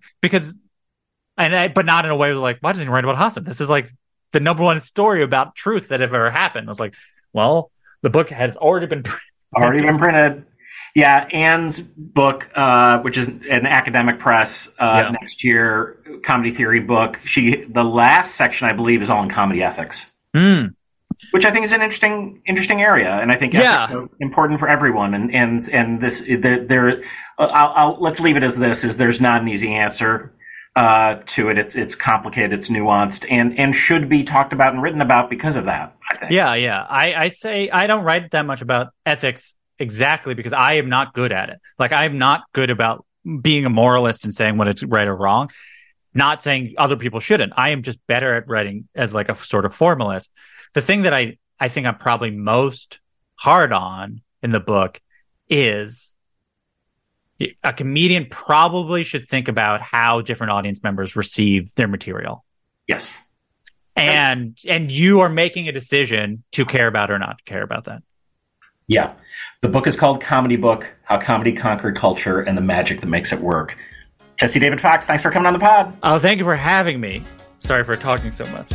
but not in a way like, why doesn't he write about Hassan? This is like the number one story about truth that ever happened. I was like, well, the book has already been printed. Yeah, Anne's book, which is an academic press next year, comedy theory book. The last section, I believe, is all in comedy ethics, which I think is an interesting area, and I think ethics are important for everyone. And this, let's leave it as this: is there's not an easy answer to it. It's complicated, it's nuanced, and should be talked about and written about because of that. I think. Yeah. I say I don't write that much about ethics. Exactly, because I am not good at it. Like, I'm not good about being a moralist and saying when it's right or wrong. Not saying other people shouldn't. I am just better at writing as like a sort of formalist. The thing that I think I'm probably most hard on in the book is a comedian probably should think about how different audience members receive their material. Yes. And you are making a decision to care about or not to care about that. Yeah. The book is called Comedy Book, How Comedy Conquered Culture and the Magic That Makes It Work. Jesse David Fox, thanks for coming on the pod. Oh, thank you for having me. Sorry for talking so much.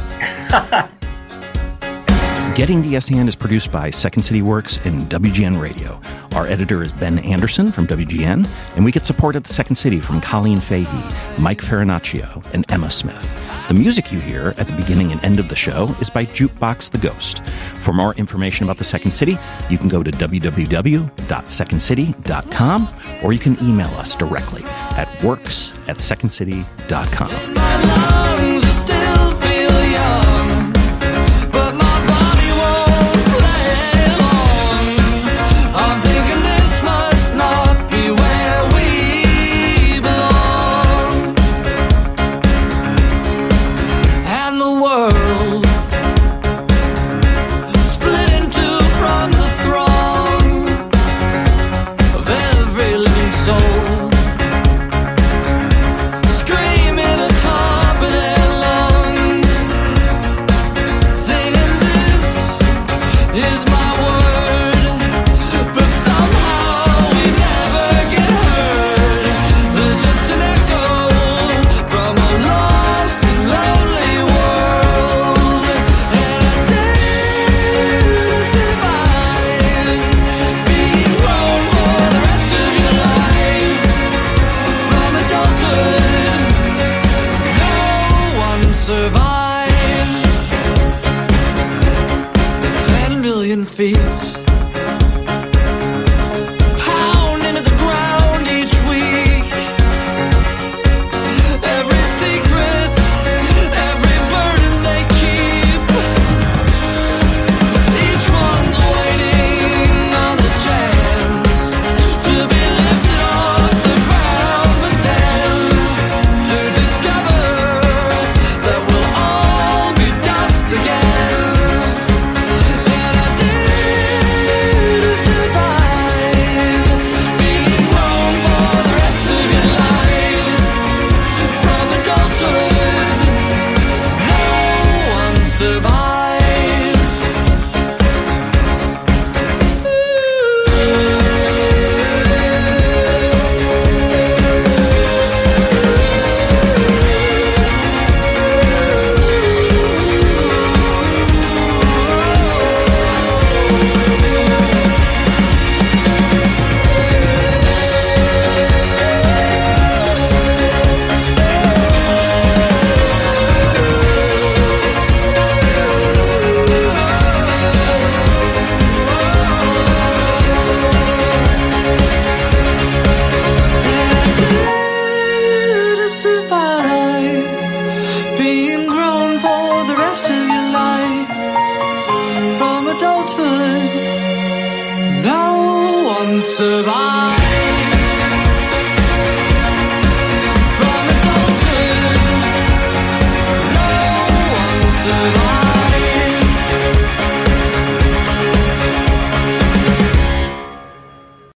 Getting the SAN is produced by Second City Works and WGN Radio. Our editor is Ben Anderson from WGN, and we get support at the Second City from Colleen Fahey, Mike Farinaccio, and Emma Smith. The music you hear at the beginning and end of the show is by Jukebox the Ghost. For more information about the Second City, you can go to www.secondcity.com, or you can email us directly at works@secondcity.com. survives. Survive from adulthood. No one survives.